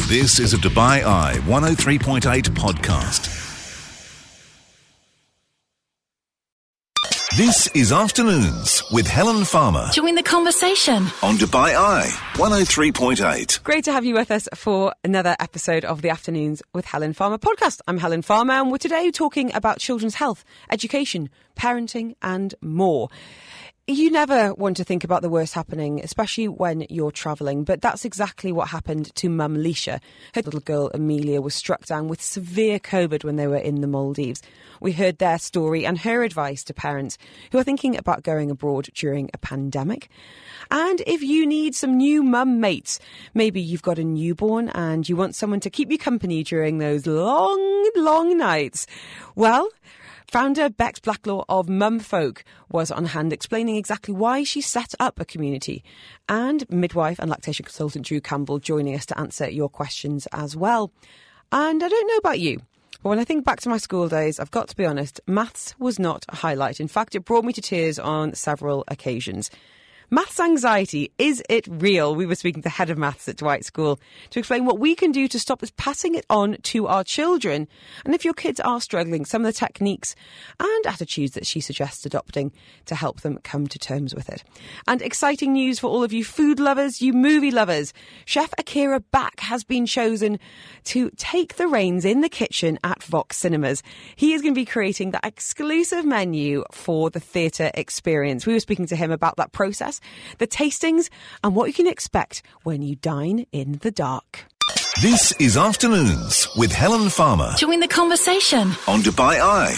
This is a Dubai Eye 103.8 podcast. This is Afternoons with Helen Farmer. Join the conversation On Dubai Eye 103.8. Great to have you with us for another episode of the Afternoons with Helen Farmer podcast. I'm Helen Farmer and we're today talking about children's health, education, parenting and more. You never want to think about the worst happening, especially when you're travelling, but that's exactly what happened to Mum Leisha. Her little girl Amelia was struck down with severe COVID when they were in the Maldives. We heard their story and her advice to parents who are thinking about going abroad during a pandemic. And if you need some new mum mates, maybe you've got a newborn and you want someone to keep you company during those long nights. Well, founder Bex Blacklaw of Mumfolk was on hand explaining exactly why she set up a community. And midwife and lactation consultant Drew Campbell joining us to answer your questions as well. And I don't know about you, but when I think back to my school days, I've got to be honest, maths was not a highlight. In fact, it brought me to tears on several occasions. Maths anxiety, is it real? We were speaking to the head of maths at Dwight School to explain what we can do to stop us passing it on to our children. And if your kids are struggling, some of the techniques and attitudes that she suggests adopting to help them come to terms with it. And exciting news for all of you food lovers, you movie lovers. Chef Akira Bak has been chosen to take the reins in the kitchen at Vox Cinemas. He is going to be creating that exclusive menu for the theatre experience. We were speaking to him about that process, the tastings and what you can expect when you dine in the dark. This is Afternoons with Helen Farmer. Join the conversation On Dubai Eye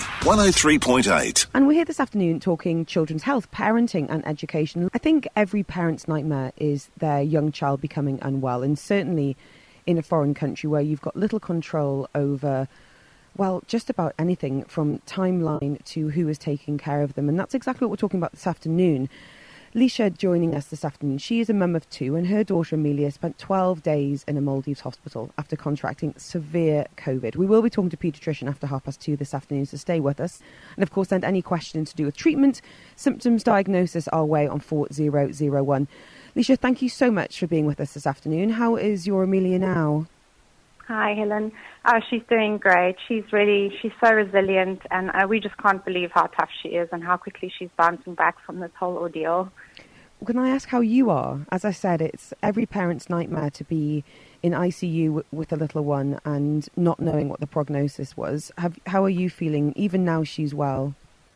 103.8. And we're here this afternoon talking children's health, parenting and education. I think every parent's nightmare is their young child becoming unwell, and certainly in a foreign country where you've got little control over, well, just about anything from timeline to who is taking care of them. And that's exactly what we're talking about this afternoon. Leisha joining us this afternoon. She is a mum of two and her daughter Amelia spent 12 days in a Maldives hospital after contracting severe COVID. We will be talking to a paediatrician after 2:30 this afternoon, so stay with us. And of course, send any questions to do with treatment, symptoms, diagnosis our way on 4001. Leisha, thank you so much for being with us this afternoon. How is your Amelia now? Hi, Helen. She's doing great. She's so resilient, and we just can't believe how tough she is and how quickly she's bouncing back from this whole ordeal. Can I ask how you are? As I said, it's every parent's nightmare to be in ICU with a little one and not knowing what the prognosis was. How are you feeling, even now she's well?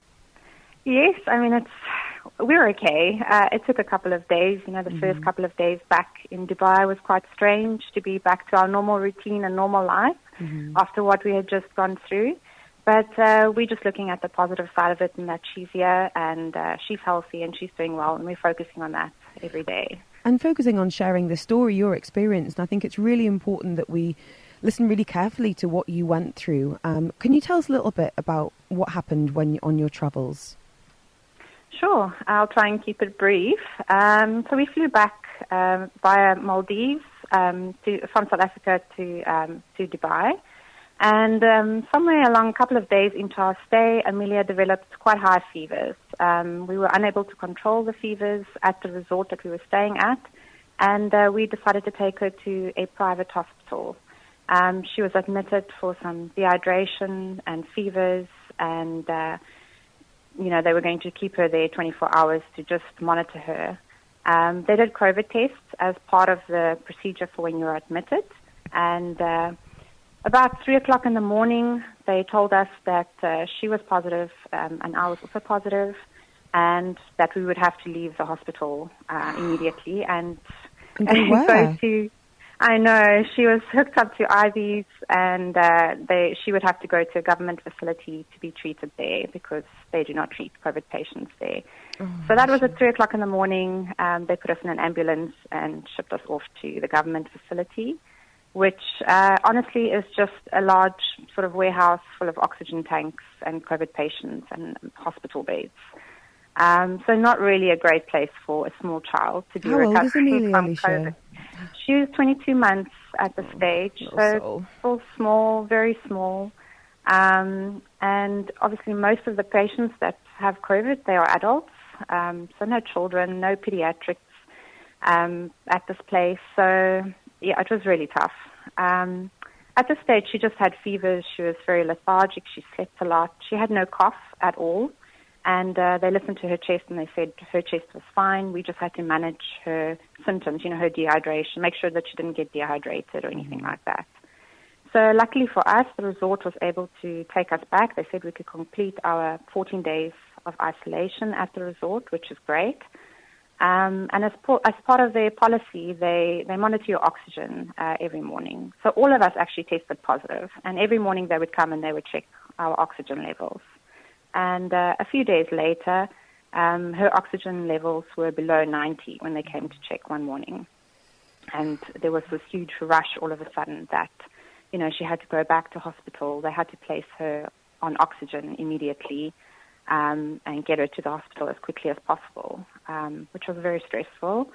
Yes, I mean, we're okay. It took a couple of days. The first couple of days back in Dubai was quite strange to be back to our normal routine and normal life after what we had just gone through. But we're just looking at the positive side of it, and that she's here and she's healthy and she's doing well, and we're focusing on that every day. And focusing on sharing the story, your experience. And I think it's really important that we listen really carefully to what you went through. Can you tell us a little bit about what happened on your travels? Sure, I'll try and keep it brief. So we flew back via Maldives from South Africa to Dubai. And somewhere along a couple of days into our stay, Amelia developed quite high fevers. We were unable to control the fevers at the resort that we were staying at, and we decided to take her to a private hospital. She was admitted for some dehydration and fevers, and they were going to keep her there 24 hours to just monitor her. They did COVID tests as part of the procedure for when you're admitted. And about 3 o'clock in the morning, they told us that she was positive and I was also positive, and that we would have to leave the hospital immediately. And go to... I know, she was hooked up to IVs, and she would have to go to a government facility to be treated there because they do not treat COVID patients there. So that was at 3 o'clock in the morning. They put us in an ambulance and shipped us off to the government facility, which honestly is just a large sort of warehouse full of oxygen tanks and COVID patients and hospital beds. So not really a great place for a small child to be recovering from COVID. She was 22 months at the stage, so still small, very small. And obviously most of the patients that have COVID, they are adults, so no children, no pediatrics at this place. So it was really tough. At this stage, she just had fevers. She was very lethargic. She slept a lot. She had no cough at all. And they listened to her chest and they said her chest was fine. We just had to manage her symptoms, her dehydration, make sure that she didn't get dehydrated or anything like that. So luckily for us, the resort was able to take us back. They said we could complete our 14 days of isolation at the resort, which is great. And as part of their policy, they monitor your oxygen every morning. So all of us actually tested positive. And every morning they would come and they would check our oxygen levels. And a few days later, her oxygen levels were below 90 when they came to check one morning. And there was this huge rush all of a sudden that, she had to go back to hospital. They had to place her on oxygen immediately and get her to the hospital as quickly as possible, which was very stressful.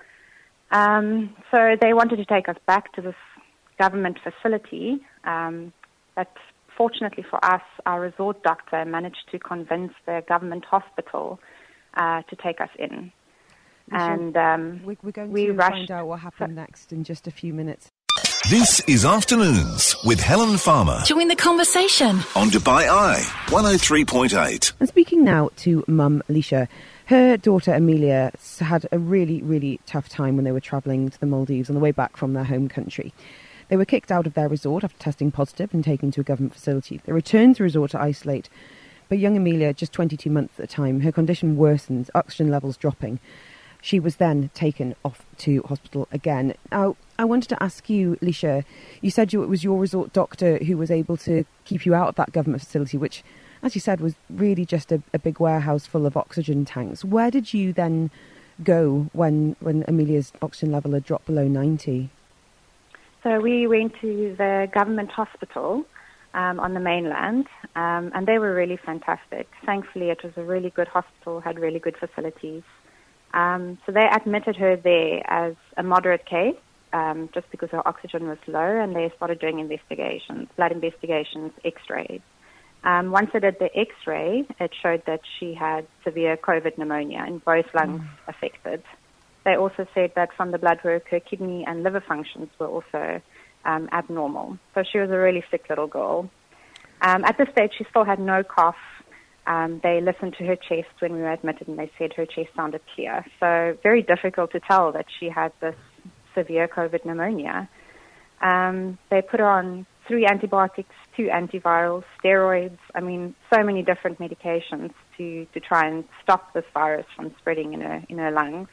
So they wanted to take us back to this government facility, but fortunately for us, our resort doctor managed to convince the government hospital to take us in. And we're going to find out what happened next in just a few minutes. This is Afternoons with Helen Farmer Join the conversation. on Dubai Eye 103.8. And speaking now to Mum Alicia, her daughter Amelia had a really, really tough time when they were travelling to the Maldives on the way back from their home country. They were kicked out of their resort after testing positive and taken to a government facility. They returned to the resort to isolate. But young Amelia, just 22 months at the time, her condition worsened, oxygen levels dropping. She was then taken off to hospital again. Now, I wanted to ask you, Alicia, you said it was your resort doctor who was able to keep you out of that government facility, which, as you said, was really just a big warehouse full of oxygen tanks. Where did you then go when Amelia's oxygen level had dropped below 90? So we went to the government hospital on the mainland, and they were really fantastic. Thankfully, it was a really good hospital, had really good facilities. So they admitted her there as a moderate case, just because her oxygen was low, and they started doing investigations, blood investigations, x-rays. Once they did the x-ray, it showed that she had severe COVID pneumonia and both lungs affected. They also said that from the blood work, her kidney and liver functions were also abnormal. So she was a really sick little girl. At this stage, she still had no cough. They listened to her chest when we were admitted, and they said her chest sounded clear. So very difficult to tell that she had this severe COVID pneumonia. They put her on 3 antibiotics, 2 antivirals, steroids, so many different medications to try and stop this virus from spreading in her lungs.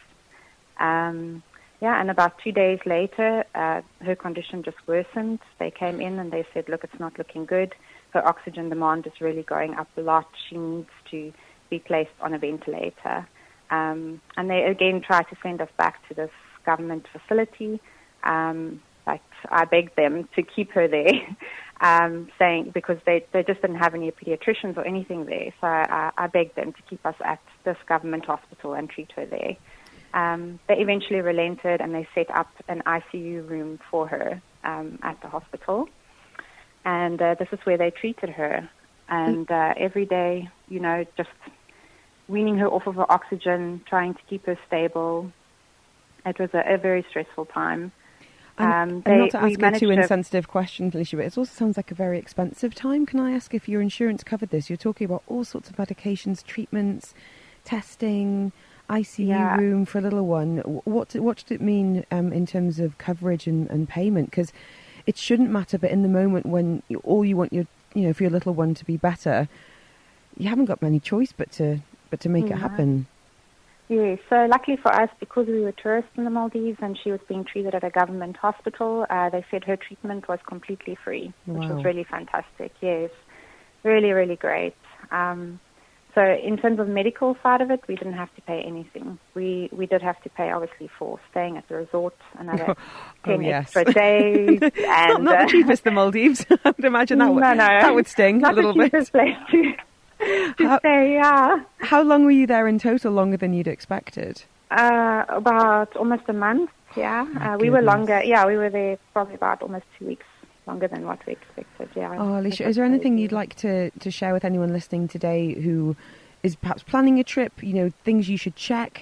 And about 2 days later, her condition just worsened. They came in and they said, look, it's not looking good. Her oxygen demand is really going up a lot. She needs to be placed on a ventilator. And they again tried to send us back to this government facility. But I begged them to keep her there, saying because they just didn't have any pediatricians or anything there. So I begged them to keep us at this government hospital and treat her there. They eventually relented and they set up an ICU room for her at the hospital. And this is where they treated her. And every day, just weaning her off of her oxygen, trying to keep her stable. It was a very stressful time. And not to ask a too insensitive question, Alicia, but it also sounds like a very expensive time. Can I ask if your insurance covered this? You're talking about all sorts of medications, treatments, testing, ICU room for a little one. What did it mean in terms of coverage and payment? Because it shouldn't matter, but in the moment when all you want for your little one to be better, you haven't got many choice but to make it happen. Yes, so luckily for us, because we were tourists in the Maldives and she was being treated at a government hospital, they said her treatment was completely free, which was really fantastic. Yes, really, really great. So in terms of the medical side of it, we didn't have to pay anything. We did have to pay, obviously, for staying at the resort another 10 extra days. And, not the cheapest, the Maldives. I would imagine that would sting a little bit. Not the cheapest place to stay, yeah. How long were you there in total? Longer than you'd expected? About almost a month, yeah. We were longer. Yeah, we were there probably about almost 2 weeks. Longer than what we expected, yeah. Oh, Alicia, is there anything you'd like to share with anyone listening today who is perhaps planning a trip, things you should check?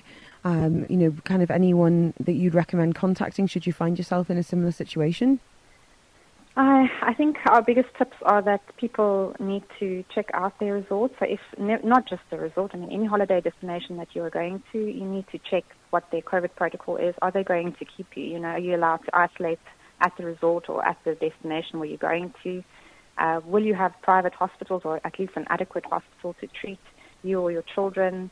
Kind of anyone that you'd recommend contacting should you find yourself in a similar situation? I think our biggest tips are that people need to check out their resort. So if not just the resort, any holiday destination that you're going to, you need to check what their COVID protocol is. Are they going to keep you? Are you allowed to isolate at the resort or at the destination where you're going to? Will you have private hospitals or at least an adequate hospital to treat you or your children?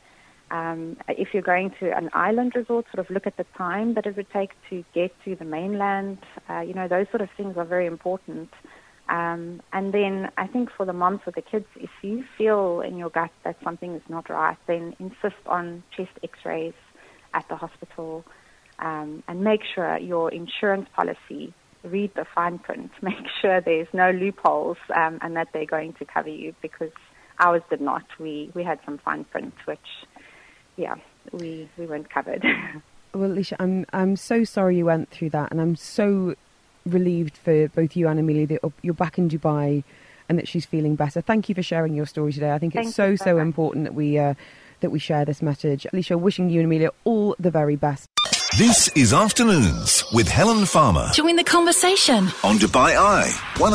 If you're going to an island resort, sort of look at the time that it would take to get to the mainland. Those sort of things are very important. And then I think for the moms with the kids, if you feel in your gut that something is not right, then insist on chest x-rays at the hospital and make sure your insurance policy, read the fine print, make sure there's no loopholes and that they're going to cover you, because ours did not. We had some fine print, which... yeah, we weren't covered. Well, Alicia, I'm so sorry you went through that, and I'm so relieved for both you and Amelia that you're back in Dubai and that she's feeling better. Thank you for sharing your story today. I think it's so important that we share this message. Alicia, wishing you and Amelia all the very best. This is Afternoons with Helen Farmer Join the conversation. on Dubai Eye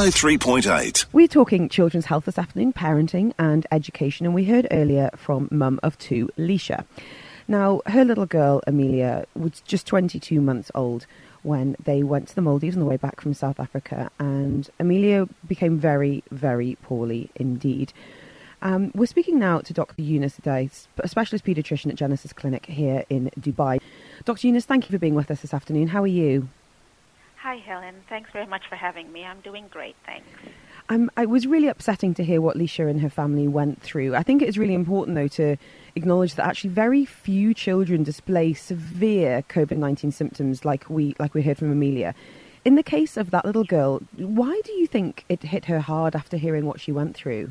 103.8. We're talking children's health this afternoon, parenting and education, and we heard earlier from mum of two, Alicia. Now, her little girl, Amelia, was just 22 months old when they went to the Maldives on the way back from South Africa, and Amelia became very, very poorly indeed. We're speaking now to Dr. Yunus today, a specialist paediatrician at Genesis Clinic here in Dubai. Dr. Yunus, thank you for being with us this afternoon. How are you? Hi, Helen. Thanks very much for having me. I'm doing great, thanks. It was really upsetting to hear what Alicia and her family went through. I think it is really important, though, to acknowledge that actually very few children display severe COVID-19 symptoms like we heard from Amelia. In the case of that little girl, why do you think it hit her hard after hearing what she went through?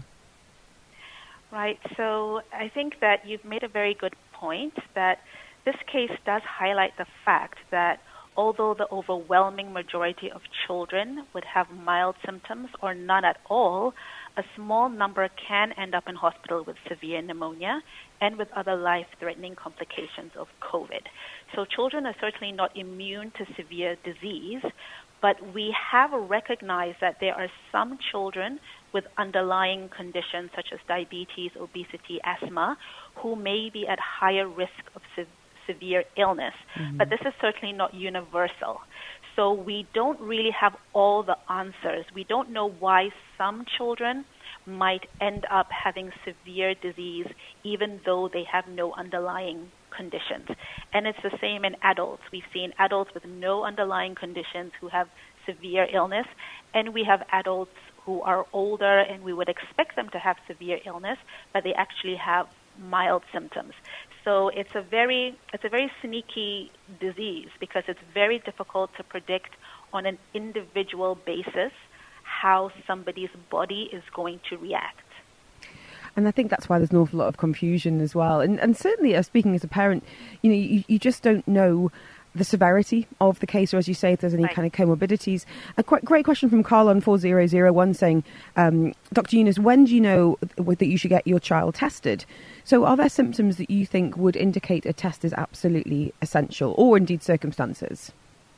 Right. So I think that you've made a very good point that this case does highlight the fact that although the overwhelming majority of children would have mild symptoms or none at all, a small number can end up in hospital with severe pneumonia and with other life-threatening complications of COVID. So children are certainly not immune to severe disease, but we have recognized that there are some children with underlying conditions such as diabetes, obesity, asthma, who may be at higher risk of severe illness. Mm-hmm. But this is certainly not universal. So we don't really have all the answers. We don't know why some children might end up having severe disease even though they have no underlying conditions. And it's the same in adults. We've seen adults with no underlying conditions who have severe illness, and we have adults who are older and we would expect them to have severe illness, but they actually have mild symptoms. So it's a very sneaky disease because it's very difficult to predict on an individual basis how somebody's body is going to react. And I think that's why there's an awful lot of confusion as well. And certainly, speaking as a parent, you just don't know the severity of the case, or as you say, if there's any kind of comorbidities. A great question from Carl on 4001 saying, Dr. Yunus, when do you know that you should get your child tested? So are there symptoms that you think would indicate a test is absolutely essential, or indeed circumstances?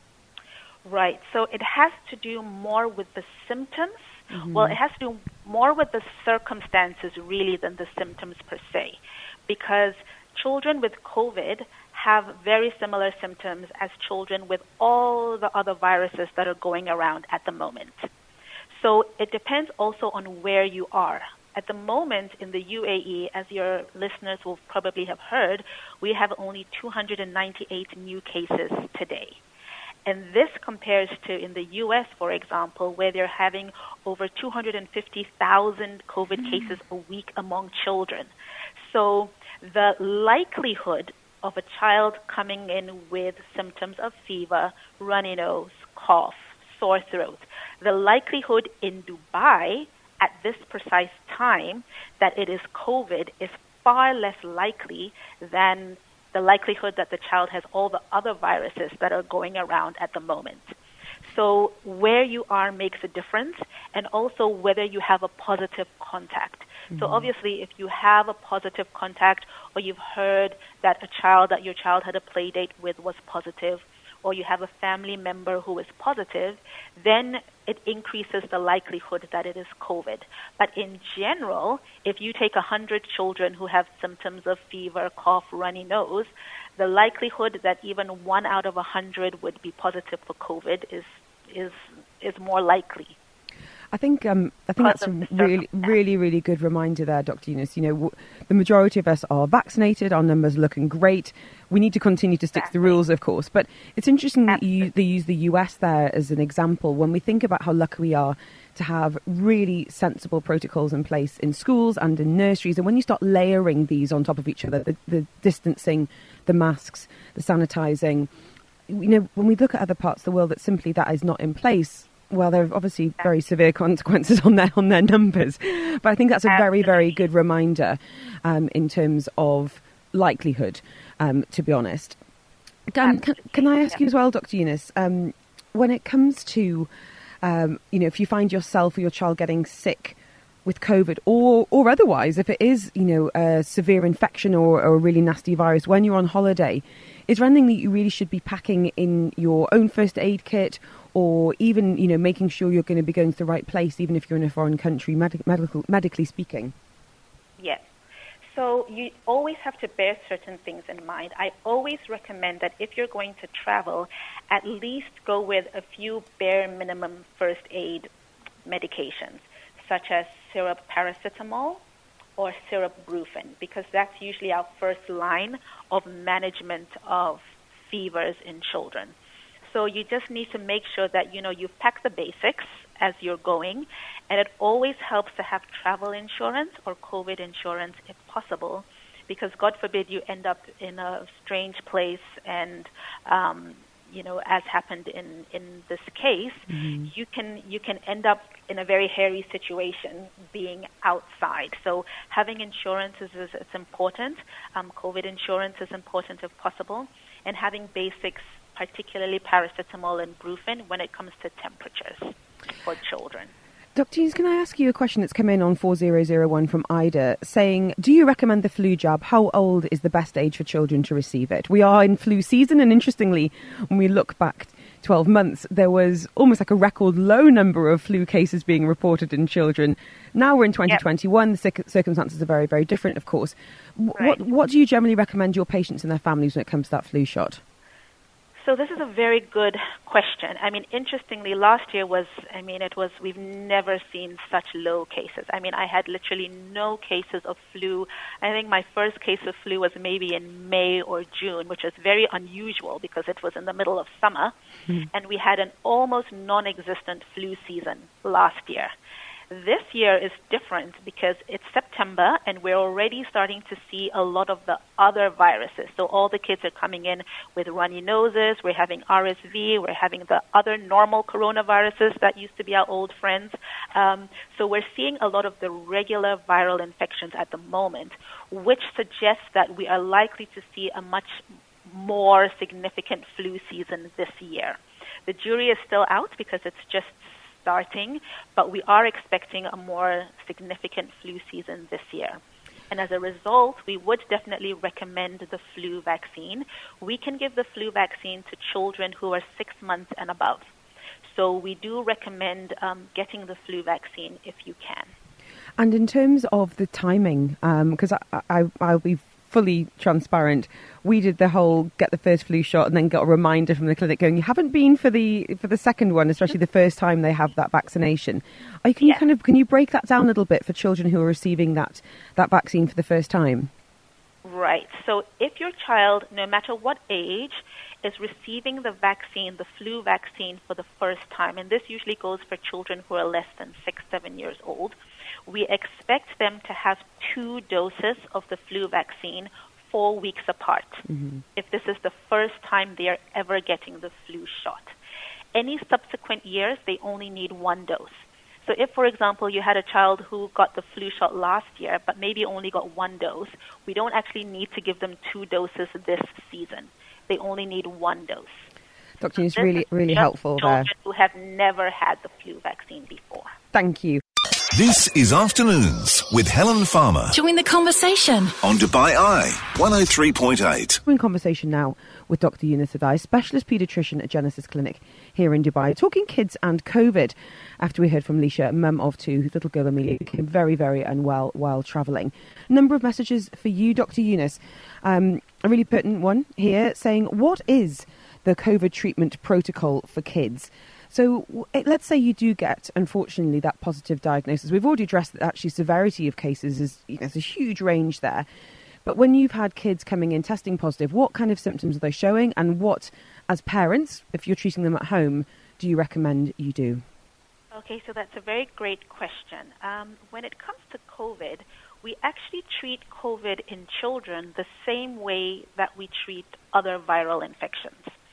Right. So it has to do more with the symptoms. Mm-hmm. Well, it has to do more with the circumstances really than the symptoms per se, because children with COVID have very similar symptoms as children with all the other viruses that are going around at the moment. So it depends also on where you are. At the moment in the UAE, as your listeners will probably have heard, we have only 298 new cases today. And this compares to in the U.S., for example, where they're having over 250,000 COVID cases a week among children. So the likelihood of a child coming in with symptoms of fever, runny nose, cough, sore throat, the likelihood in Dubai at this precise time that it is COVID is far less likely than the likelihood that the child has all the other viruses that are going around at the moment. So where you are makes a difference, and also whether you have a positive contact. So obviously, if you have a positive contact, or you've heard that your child had a play date with was positive, or you have a family member who is positive, then it increases the likelihood that it is COVID. But in general, if you take 100 children who have symptoms of fever, cough, runny nose, the likelihood that even 1 out of 100 would be positive for COVID is more likely. I think that's a really good reminder there, Dr. Yunus. You know, the majority of us are vaccinated. Our numbers are looking great. We need to continue to stick to the rules, of course. But it's interesting that they use the US there as an example when we think about how lucky we are to have really sensible protocols in place in schools and in nurseries. And when you start layering these on top of each other, the distancing, the masks, the sanitizing, you know, when we look at other parts of the world that simply that is not in place, well, there are obviously very severe consequences on their numbers. But I think that's a very, very good reminder in terms of likelihood, to be honest. Can I ask you as well, Dr. Yunus, when it comes to, you know, if you find yourself or your child getting sick with COVID or otherwise, if it is, you know, a severe infection or a really nasty virus, when you're on holiday, is there anything that you really should be packing in your own first aid kit, or even, you know, making sure you're going to be going to the right place, even if you're in a foreign country, medically speaking? Yes. So you always have to bear certain things in mind. I always recommend that if you're going to travel, at least go with a few bare minimum first aid medications, such as syrup paracetamol or syrup Brufen, because that's usually our first line of management of fevers in children. So you just need to make sure that, you know, you've packed the basics as you're going, and it always helps to have travel insurance or COVID insurance if possible, because God forbid you end up in a strange place and, you know, as happened in this case, you can end up in a very hairy situation being outside. So having insurance is important. COVID insurance is important if possible, and having basics, particularly paracetamol and Brufen, when it comes to temperatures for children. Dr. Yunus, can I ask you a question that's come in on 4001 from Ida, saying, do you recommend the flu jab? How old is the best age for children to receive it? We are in flu season, and interestingly, when we look back 12 months, there was almost like a record low number of flu cases being reported in children. Now we're in 2021, the circumstances are very, very different, of course. What do you generally recommend your patients and their families when it comes to that flu shot? So this is a very good question. I mean, interestingly, last year we've never seen such low cases. I mean, I had literally no cases of flu. I think my first case of flu was maybe in May or June, which is very unusual because it was in the middle of summer. And we had an almost non-existent flu season last year. This year is different because it's September and we're already starting to see a lot of the other viruses. So all the kids are coming in with runny noses. We're having RSV. We're having the other normal coronaviruses that used to be our old friends. So we're seeing a lot of the regular viral infections at the moment, which suggests that we are likely to see a much more significant flu season this year. The jury is still out because it's just starting, but we are expecting a more significant flu season this year. And as a result, we would definitely recommend the flu vaccine. We can give the flu vaccine to children who are 6 months and above. So we do recommend getting the flu vaccine if you can. And in terms of the timing, because I'll be fully transparent, we did the whole get the first flu shot and then got a reminder from the clinic going, you haven't been for the second one, especially the first time they have that vaccination. Can you break that down a little bit for children who are receiving that vaccine for the first time? Right. So if your child, no matter what age, is receiving the vaccine, the flu vaccine for the first time, and this usually goes for children who are less than 6-7 years old, we expect them to have 2 doses of the flu vaccine 4 weeks apart, if this is the first time they are ever getting the flu shot. Any subsequent years, they only need 1 dose. So if, for example, you had a child who got the flu shot last year but maybe only got 1 dose, we don't actually need to give them 2 doses this season. They only need 1 dose. Dr. Eunice, This really, is really just helpful there. children who have never had the flu vaccine before. Thank you. This is Afternoons with Helen Farmer Join the conversation. on Dubai Eye 103.8. We're in conversation now with Dr. Eunice Adai, specialist paediatrician at Genesis Clinic here in Dubai, talking kids and COVID after we heard from Leisha, mum of two, whose little girl Amelia became very, very unwell while travelling. A number of messages for you, Dr. Eunice. A really pertinent one here saying, what is the COVID treatment protocol for kids? So let's say you do get, unfortunately, that positive diagnosis. We've already addressed that actually severity of cases is, there's a huge range there. But when you've had kids coming in testing positive, what kind of symptoms are they showing? And what, as parents, if you're treating them at home, do you recommend you do? Okay, so that's a very great question. When it comes to COVID, we actually treat COVID in children the same way that we treat other viral infections.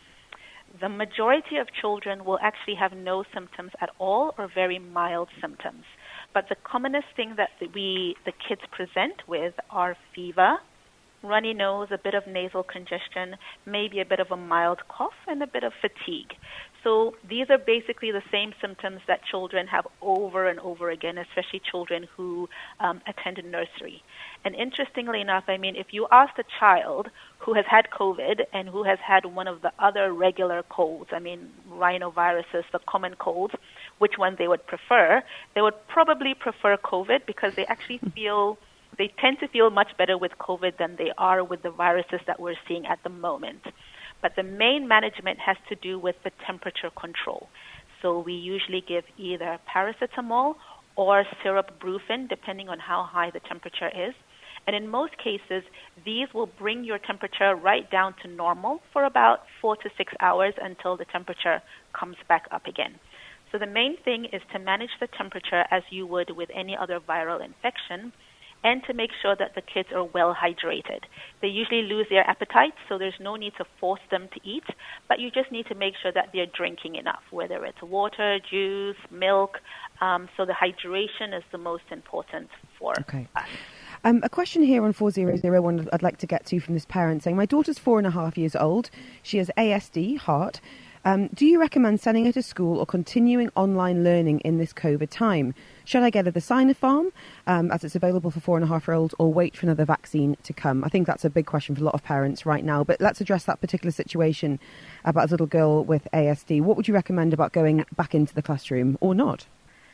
The majority of children will actually have no symptoms at all or very mild symptoms. But the commonest thing that the kids present with are fever, runny nose, a bit of nasal congestion, maybe a bit of a mild cough, and a bit of fatigue. So these are basically the same symptoms that children have over and over again, especially children who attend nursery. And interestingly enough, if you asked a child who has had COVID and who has had one of the other regular colds, rhinoviruses, the common colds, which one they would prefer, they would probably prefer COVID because they actually they tend to feel much better with COVID than they are with the viruses that we're seeing at the moment. But the main management has to do with the temperature control. So we usually give either paracetamol or syrup-brufen, depending on how high the temperature is. And in most cases, these will bring your temperature right down to normal for about 4 to 6 hours until the temperature comes back up again. So the main thing is to manage the temperature as you would with any other viral infection, and to make sure that the kids are well hydrated. They usually lose their appetite, so there's no need to force them to eat, but you just need to make sure that they're drinking enough, whether it's water, juice, milk. So the hydration is the most important for us. A question here on 4001 I'd like to get to from this parent saying, my daughter's 4.5 years old. She has ASD, heart. Do you recommend sending her to school or continuing online learning in this COVID time? Should I get her the Sinopharm, as it's available for 4.5-year-olds, or wait for another vaccine to come? I think that's a big question for a lot of parents right now. But let's address that particular situation about a little girl with ASD. What would you recommend about going back into the classroom or not?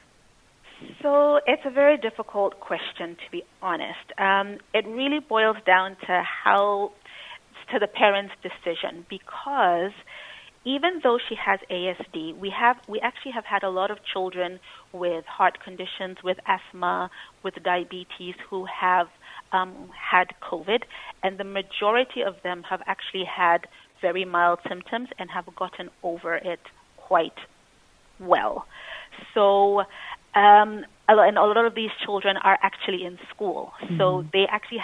So it's a very difficult question, to be honest. It really boils down to the parent's decision, because even though she has ASD, we actually have had a lot of children with heart conditions, with asthma, with diabetes who have had COVID, and the majority of them have actually had very mild symptoms and have gotten over it quite well. So and a lot of these children are actually in school, so they actually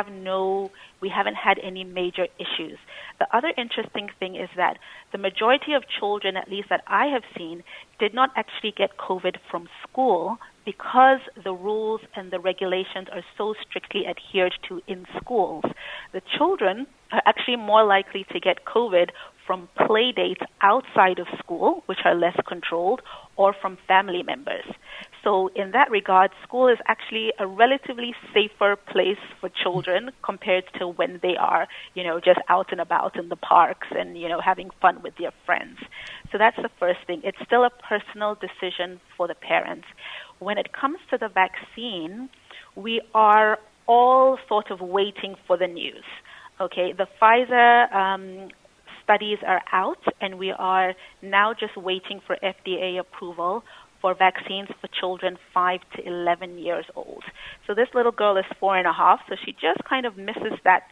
we haven't had any major issues. The other interesting thing is that the majority of children, at least that I have seen, did not actually get COVID from school because the rules and the regulations are so strictly adhered to in schools. The children are actually more likely to get COVID from play dates outside of school, which are less controlled, or from family members. So in that regard, school is actually a relatively safer place for children compared to when they are, just out and about in the parks and, having fun with their friends. So that's the first thing. It's still a personal decision for the parents. When it comes to the vaccine, we are all sort of waiting for the news. Okay, the Pfizer studies are out, and we are now just waiting for FDA approval for vaccines for children 5 to 11 years old. So this little girl is 4.5, so she just kind of misses that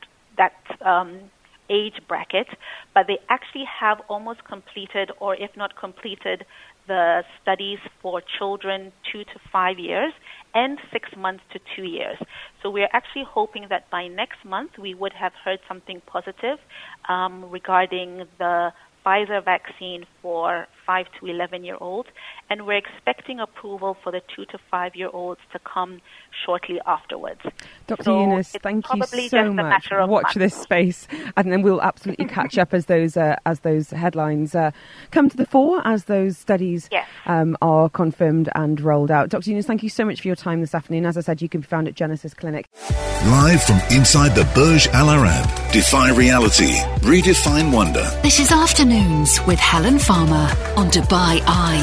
age bracket, but they actually have almost completed, or if not completed, the studies for children 2 to 5 years and 6 months to 2 years. So we're actually hoping that by next month we would have heard something positive regarding the Pfizer vaccine for 5 to 11-year-olds, and we're expecting approval for the 2 to 5-year-olds to come shortly afterwards. Dr. So Yunus, it's thank you probably so just a much. matter of Watch months. this space, and then we'll absolutely catch up as those headlines come to the fore, as those studies Yes. are confirmed and rolled out. Dr. Yunus, thank you so much for your time this afternoon. As I said, you can be found at Genesis Clinic. Live from inside the Burj Al Arab. Defy reality. Redefine wonder. This is Afternoons with Helen Farmer on Dubai Eye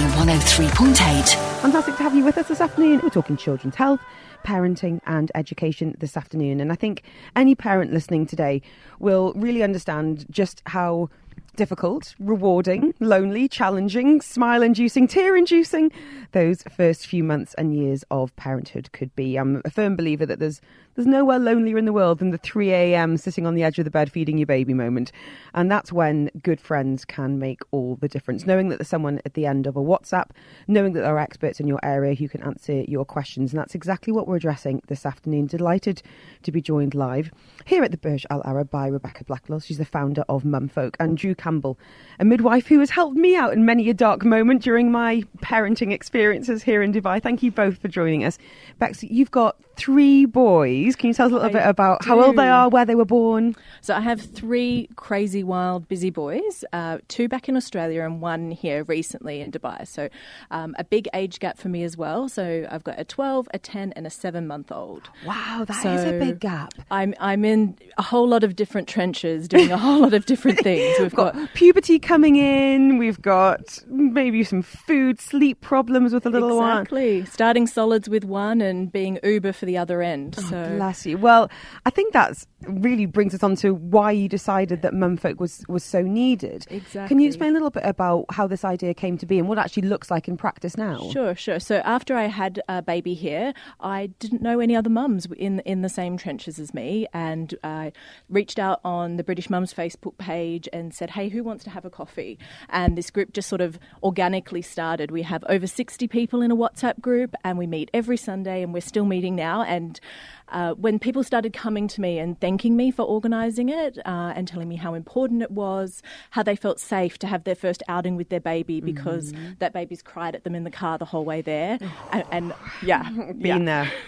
103.8. Fantastic to have you with us this afternoon. We're talking children's health, parenting and education this afternoon. And I think any parent listening today will really understand just how difficult, rewarding, lonely, challenging, smile-inducing, tear-inducing those first few months and years of parenthood could be. I'm a firm believer that there's nowhere lonelier in the world than the 3 a.m. sitting on the edge of the bed feeding your baby moment. And that's when good friends can make all the difference. Knowing that there's someone at the end of a WhatsApp, knowing that there are experts in your area who can answer your questions. And that's exactly what we're addressing this afternoon. Delighted to be joined live here at the Burj Al Arab by Rebecca Blacklaw. She's the founder of Mumfolk, and Drew Campbell, a midwife who has helped me out in many a dark moment during my parenting experiences here in Dubai. Thank you both for joining us. Bex, you've got 3 boys. Can you tell us a little bit about how old they are, where they were born? So I have 3 crazy, wild, busy boys, 2 back in Australia and 1 here recently in Dubai. So a big age gap for me as well. So I've got a 12, a 10 and a 7-month-old. Wow, that is a big gap. I'm in a whole lot of different trenches doing a whole lot of different things. We've got puberty coming in. We've got maybe some food, sleep problems with the little one. Exactly. Starting solids with one and being Uber for the other end. Oh, bless you. Well, I think that's really brings us on to why you decided that Mumfolk was so needed. Exactly. Can you explain a little bit about how this idea came to be and what it actually looks like in practice now? Sure. So after I had a baby here, I didn't know any other mums in the same trenches as me, and I reached out on the British Mums Facebook page and said, hey, who wants to have a coffee? And this group just sort of organically started. We have over 60 people in a WhatsApp group, and we meet every Sunday, and we're still meeting now. And when people started coming to me and thanking me for organising it and telling me how important it was, how they felt safe to have their first outing with their baby because that baby's cried at them in the car the whole way there. And Been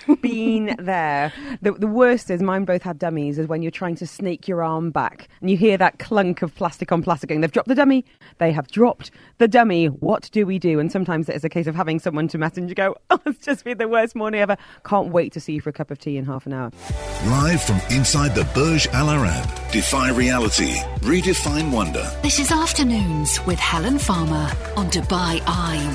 there. The worst is, mine both had dummies, is when you're trying to snake your arm back and you hear that clunk of plastic on plastic going, they've dropped the dummy, they have dropped the dummy, what do we do? And sometimes it is a case of having someone to message you go, oh, it's just been the worst morning ever, can't wait to see you for a cup of tea in half an hour. Live from inside the Burj Al Arab. Defy reality. Redefine wonder. This is Afternoons with Helen Farmer on Dubai Eye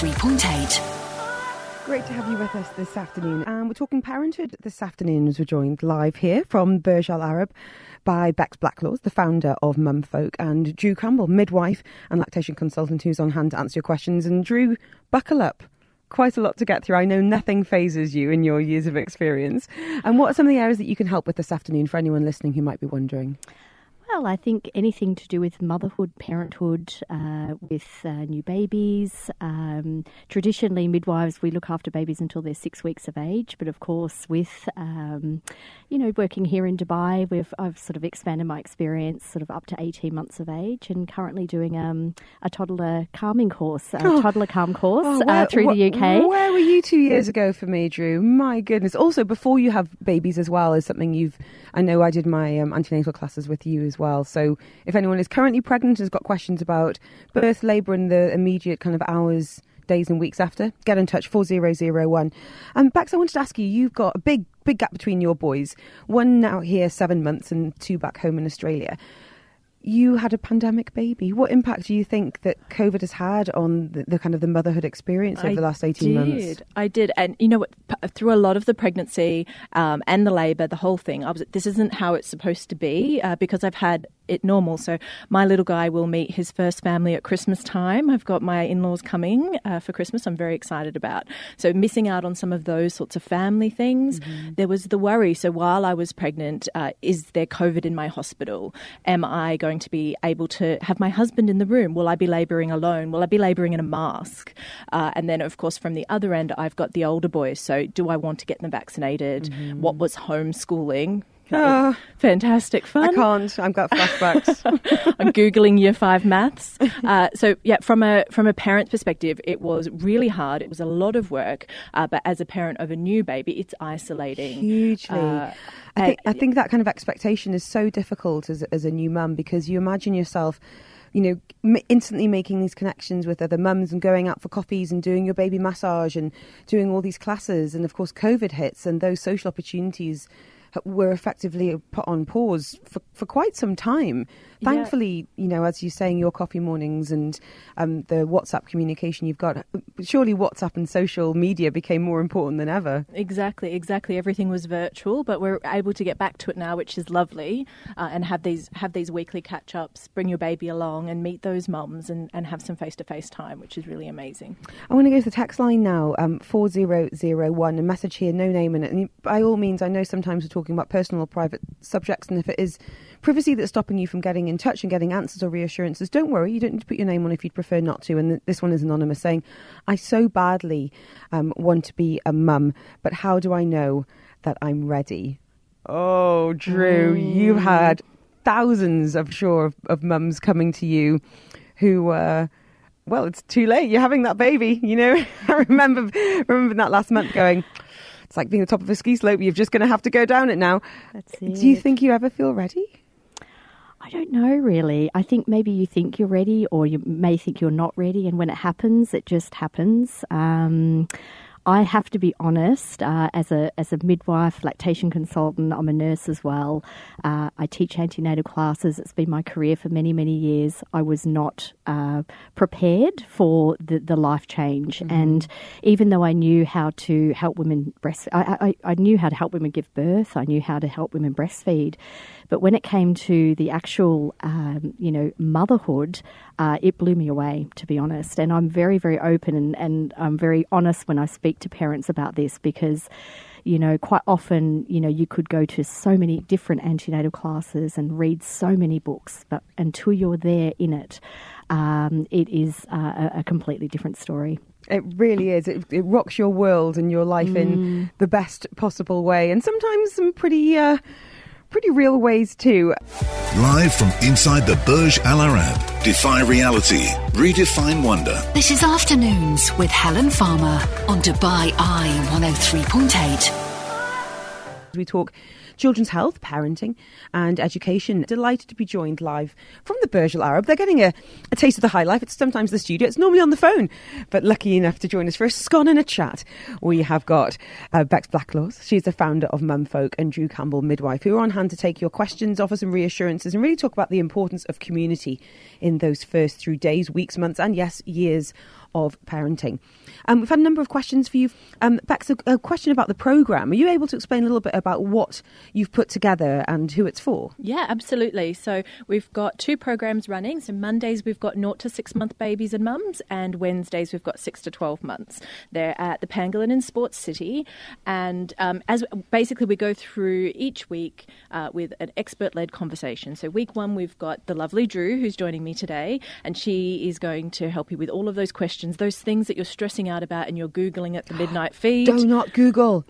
103.8. Great to have you with us this afternoon. And we're talking parenthood this afternoon as we're joined live here from Burj Al Arab by Bex Blacklaw, the founder of Mumfolk, and Drew Campbell, midwife and lactation consultant, who's on hand to answer your questions. And Drew, buckle up. Quite a lot to get through. I know nothing phases you in your years of experience. And what are some of the areas that you can help with this afternoon for anyone listening who might be wondering? Well, I think anything to do with motherhood, parenthood, with new babies. Traditionally, midwives, we look after babies until they're 6 weeks of age. But of course, with, working here in Dubai, I've sort of expanded my experience sort of up to 18 months of age, and currently doing a toddler calming course, toddler calm course through the UK. Where were you 2 years ago for me, Drew? My goodness. Also, before you have babies as well, is something I know I did my antenatal classes with you as well. So if anyone is currently pregnant and has got questions about birth, labour and the immediate kind of hours, days and weeks after, get in touch, 4001. Bex, I wanted to ask you, you've got a big gap between your boys. One now here 7 months and 2 back home in Australia. You had a pandemic baby. What impact do you think that COVID has had on the kind of the motherhood experience over the last 18 months? I did. And you know what? Through a lot of the pregnancy and the labour, the whole thing, this isn't how it's supposed to be because I've had it normal. So my little guy will meet his first family at Christmas time. I've got my in-laws coming for Christmas. I'm very excited about. So missing out on some of those sorts of family things. There was the worry. So while I was pregnant, is there COVID in my hospital? Am I going to be able to have my husband in the room? Will I be labouring alone? Will I be labouring in a mask? And then, of course, from the other end, I've got the older boys. So do I want to get them vaccinated? What was homeschooling? was fantastic fun. I can't. I've got flashbacks. I'm Googling Year 5 maths. So, from a parent's perspective, it was really hard. It was a lot of work. But as a parent of a new baby, it's isolating. Hugely. I think that kind of expectation is so difficult as a new mum, because you imagine yourself, instantly making these connections with other mums and going out for coffees and doing your baby massage and doing all these classes. And of course, COVID hits and those social opportunities were effectively put on pause for quite some time. Thankfully, as you're saying, your coffee mornings and the WhatsApp communication you've got, surely WhatsApp and social media became more important than ever. Exactly. Everything was virtual, but we're able to get back to it now, which is lovely, and have these weekly catch-ups, bring your baby along and meet those mums and have some face-to-face time, which is really amazing. I want to go to the text line now, 4001, a message here, no name in it. And by all means, I know sometimes we're talking about personal or private subjects, and if it is privacy that's stopping you from getting in touch and getting answers or reassurances, don't worry, you don't need to put your name on if you'd prefer not to. And this one is anonymous, saying, I so badly want to be a mum, but how do I know that I'm ready? Oh, Drew, you had thousands, I'm sure, of mums coming to you who well, it's too late, you're having that baby, I remember that last month going, it's like being at the top of a ski slope, you're just going to have to go down it now. That's it. Do you think you ever feel ready? I don't know, really. I think maybe you think you're ready, or you may think you're not ready, and when it happens, it just happens. I have to be honest, as a midwife, lactation consultant, I'm a nurse as well. I teach antenatal classes. It's been my career for many, many years. I was not prepared for the life change. Mm-hmm. And even though I knew how to help women I knew how to help women give birth. I knew how to help women breastfeed. But when it came to the actual, motherhood, it blew me away, to be honest. And I'm very, very open and I'm very honest when I speak to parents about this, because, quite often, you could go to so many different antenatal classes and read so many books, but until you're there in it, it is a completely different story. It really is. It rocks your world and your life in the best possible way, and sometimes some pretty real ways too. Live from inside the Burj Al Arab, defy reality, redefine wonder. This is Afternoons with Helen Farmer on Dubai Eye 103.8. We talk children's health, parenting and education. Delighted to be joined live from the Burj Al Arab. They're getting a taste of the high life. It's sometimes the studio. It's normally on the phone. But lucky enough to join us for a scone and a chat, we have got Bex Blacklaws. She's the founder of Mumfolk, and Drew Campbell, midwife, who are on hand to take your questions, offer some reassurances and really talk about the importance of community in those first through days, weeks, months and, yes, years of parenting. We've had a number of questions for you. Bex, a question about the programme. Are you able to explain a little bit about what you've put together and who it's for? Yeah, absolutely. So we've got 2 programs running. So Mondays we've got 0 to 6 month babies and mums, and Wednesdays we've got 6 to 12 months. They're at the Pangolin in Sports City, and as basically we go through each week with an expert-led conversation. So week 1 we've got the lovely Drew, who's joining me today, and she is going to help you with all of those questions, those things that you're stressing out about and you're Googling at the midnight feed. Do not Google.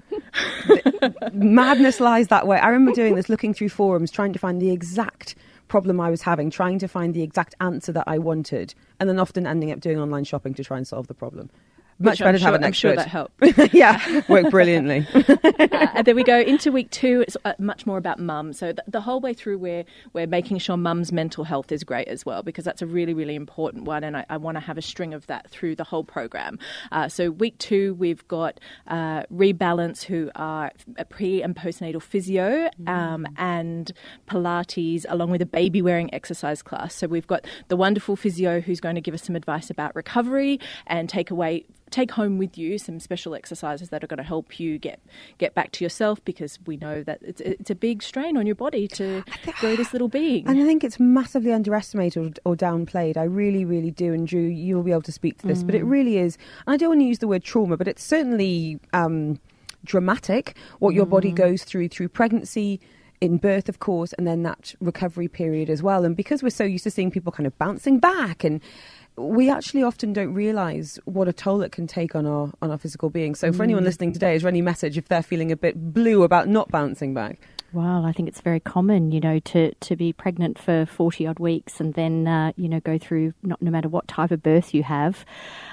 Madness lies that way. I remember doing this, looking through forums, trying to find the exact problem I was having, trying to find the exact answer that I wanted, and then often ending up doing online shopping to try and solve the problem. Much better to have an expert. I'm sure that helped. Yeah, worked brilliantly. And then we go into week 2. It's much more about mum. So the whole way through we're making sure mum's mental health is great as well, because that's a really, really important one. And I want to have a string of that through the whole program. So week 2, we've got Rebalance, who are a pre and postnatal physio and Pilates, along with a baby wearing exercise class. So we've got the wonderful physio who's going to give us some advice about recovery and take home with you some special exercises that are going to help you get back to yourself, because we know that it's a big strain on your body to grow this little being. And I think it's massively underestimated or downplayed. I really, really do. And Drew, you'll be able to speak to this, but it really is. And I don't want to use the word trauma, but it's certainly dramatic what your body goes through pregnancy, in birth, of course, and then that recovery period as well. And because we're so used to seeing people kind of bouncing back, and we actually often don't realise what a toll it can take on our physical being. So for anyone listening today, is there any message if they're feeling a bit blue about not bouncing back? Well, I think it's very common, to be pregnant for 40 odd weeks and then, go through no matter what type of birth you have.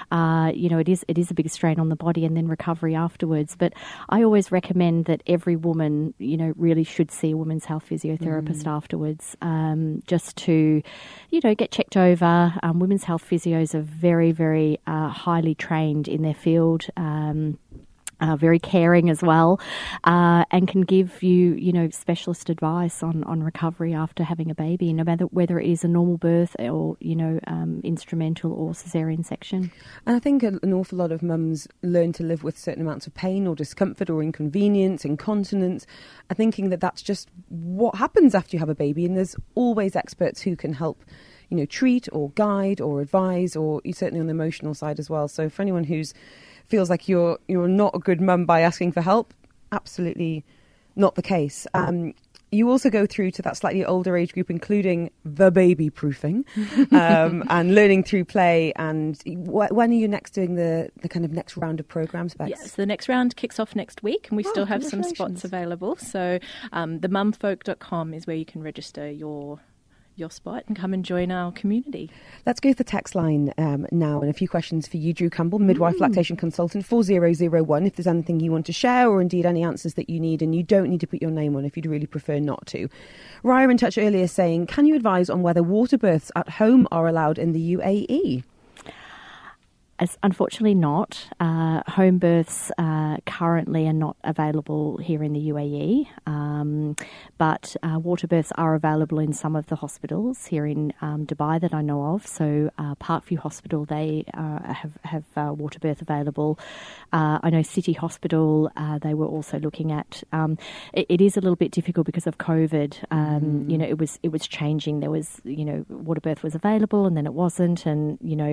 It is a big strain on the body and then recovery afterwards. But I always recommend that every woman, really should see a women's health physiotherapist afterwards, just to, get checked over. Women's health physios are very, very highly trained in their field. Very caring as well, and can give you, specialist advice on recovery after having a baby, no matter whether it is a normal birth or, instrumental or caesarean section. And I think an awful lot of mums learn to live with certain amounts of pain or discomfort or inconvenience, incontinence, and thinking that that's just what happens after you have a baby. And there's always experts who can help, treat or guide or advise, or certainly on the emotional side as well. So for anyone who's feels like you're not a good mum by asking for help, absolutely not the case. You also go through to that slightly older age group, including the baby proofing and learning through play. And when are you next doing the kind of next round of programs, Bex? Yes, the next round kicks off next week, and we still have some spots available. So themumfolk.com is where you can register your spot and come and join our community. Let's go to the text line now, and a few questions for you, Drew Campbell, midwife lactation consultant, 4001. If there's anything you want to share, or indeed any answers that you need, and you don't need to put your name on if you'd really prefer not to. Raya in touch earlier saying, can you advise on whether water births at home are allowed in the UAE? Unfortunately not. Home births currently are not available here in the UAE, but water births are available in some of the hospitals here in Dubai that I know of. So Parkview Hospital, they have water birth available. I know City Hospital, they were also looking at. It is a little bit difficult because of COVID. It was changing. There was, water birth was available and then it wasn't, and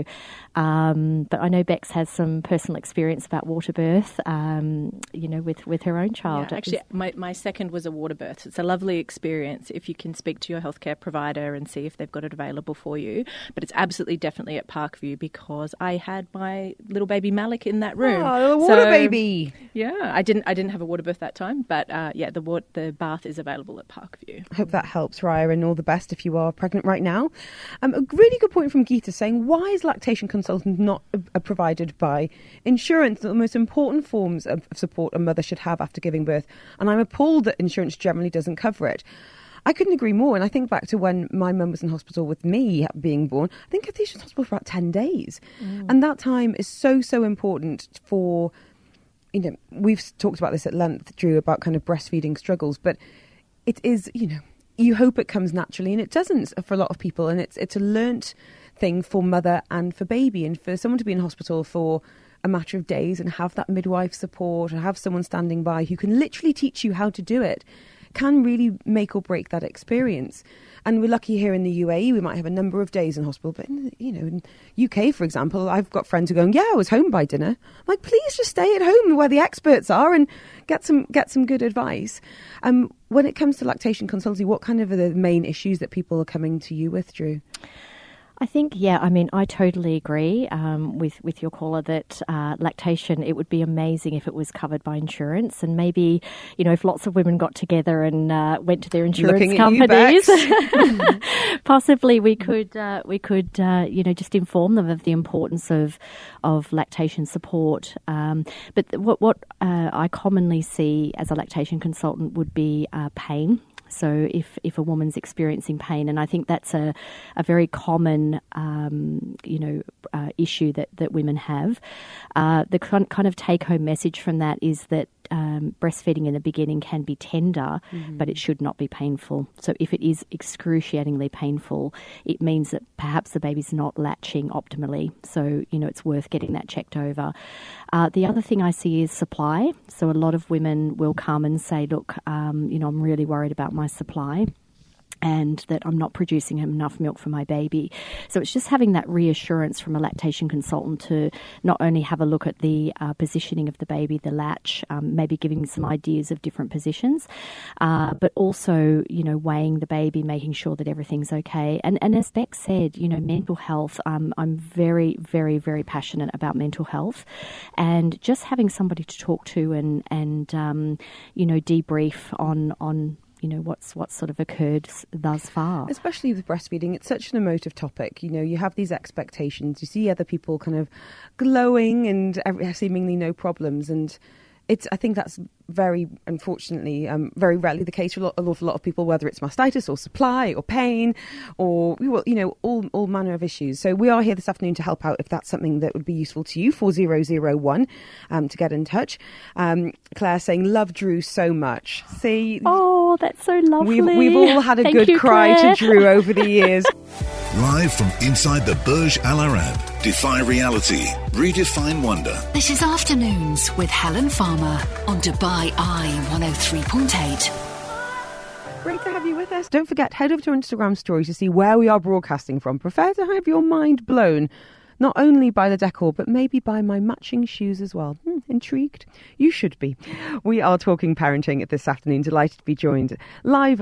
but I know Bex has some personal experience about water birth, with her own child. Yeah, actually, my second was a water birth. It's a lovely experience if you can speak to your healthcare provider and see if they've got it available for you. But it's absolutely definitely at Parkview, because I had my little baby Malik in that room. Oh, the water baby! Yeah, I didn't have a water birth that time, but the bath is available at Parkview. I hope that helps, Raya, and all the best if you are pregnant right now. A really good point from Geeta saying, why is lactation consultant not provided by insurance? The most important forms of support a mother should have after giving birth, and I'm appalled that insurance generally doesn't cover it. I couldn't agree more, and I think back to when my mum was in hospital with me being born. I think she was in hospital for about 10 days, and that time is so important for, we've talked about this at length, Drew, about kind of breastfeeding struggles, but it is, you hope it comes naturally, and it doesn't for a lot of people, and it's a learnt thing for mother and for baby, and for someone to be in hospital for a matter of days and have that midwife support or have someone standing by who can literally teach you how to do it can really make or break that experience. And we're lucky here in the UAE, we might have a number of days in hospital, but in UK, for example, I've got friends who are going, I was home by dinner. I'm like, please just stay at home where the experts are and get some good advice. When it comes to lactation consultancy, what kind of are the main issues that people are coming to you with, Drew? I think, I totally agree with your caller that lactation, it would be amazing if it was covered by insurance, and maybe, if lots of women got together and went to their insurance companies, possibly we could just inform them of the importance of lactation support. But what I commonly see as a lactation consultant would be pain. So if a woman's experiencing pain, and I think that's a very common, issue that women have. The kind of take-home message from that is that breastfeeding in the beginning can be tender, but it should not be painful. So if it is excruciatingly painful, it means that perhaps the baby's not latching optimally. So, it's worth getting that checked over. The other thing I see is supply. So a lot of women will come and say, look, I'm really worried about my supply, and that I'm not producing enough milk for my baby. So it's just having that reassurance from a lactation consultant to not only have a look at the positioning of the baby, the latch, maybe giving some ideas of different positions, but also, weighing the baby, making sure that everything's okay. And as Bex said, mental health, I'm very, very, very passionate about mental health, and just having somebody to talk to and debrief on what's sort of occurred thus far. Especially with breastfeeding, it's such an emotive topic. You have these expectations. You see other people kind of glowing and seemingly no problems, and I think that's very, unfortunately, very rarely the case for an awful lot of people, whether it's mastitis or supply or pain or, all manner of issues. So we are here this afternoon to help out if that's something that would be useful to you. 4001 to get in touch. Claire saying, love Drew so much. See? Oh, that's so lovely. We've all had a Thank good you, cry Claire. to Drew over the years. Live from inside the Burj Al Arab. Defy reality. Redefine wonder. This is Afternoons with Helen Farmer on Dubai Eye 103.8. Great to have you with us. Don't forget, head over to our Instagram story to see where we are broadcasting from. Prepare to have your mind blown, not only by the decor, but maybe by my matching shoes as well. Intrigued? You should be. We are talking parenting this afternoon. Delighted to be joined live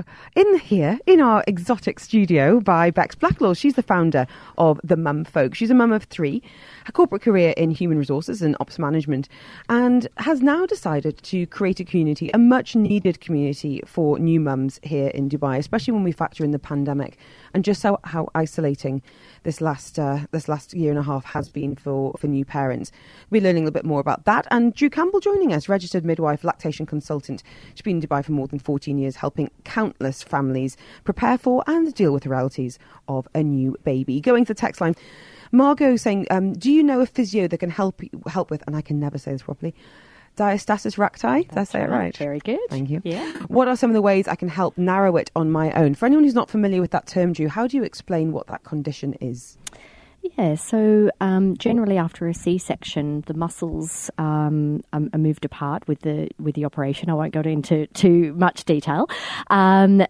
in our exotic studio by Bex Blacklaw. She's the founder of The Mum Folk. She's a mum of 3, a corporate career in human resources and ops management, and has now decided to create a community, a much needed community for new mums here in Dubai, especially when we factor in the pandemic and just how isolating this last year and a half has been for new parents. We're learning a little bit more about that. And Drew Campbell joining us, registered midwife, lactation consultant. She's been in Dubai for more than 14 years, helping countless families prepare for and deal with the realities of a new baby. Going to the text line, Margot saying, do you know a physio that can help with, and I can never say this properly, diastasis recti? Did I say it right? Very good. Thank you. Yeah. What are some of the ways I can help narrow it on my own? For anyone who's not familiar with that term, Drew, how do you explain what that condition is? Yeah, so generally after a C-section, the muscles are moved apart with the operation. I won't go into too much detail, and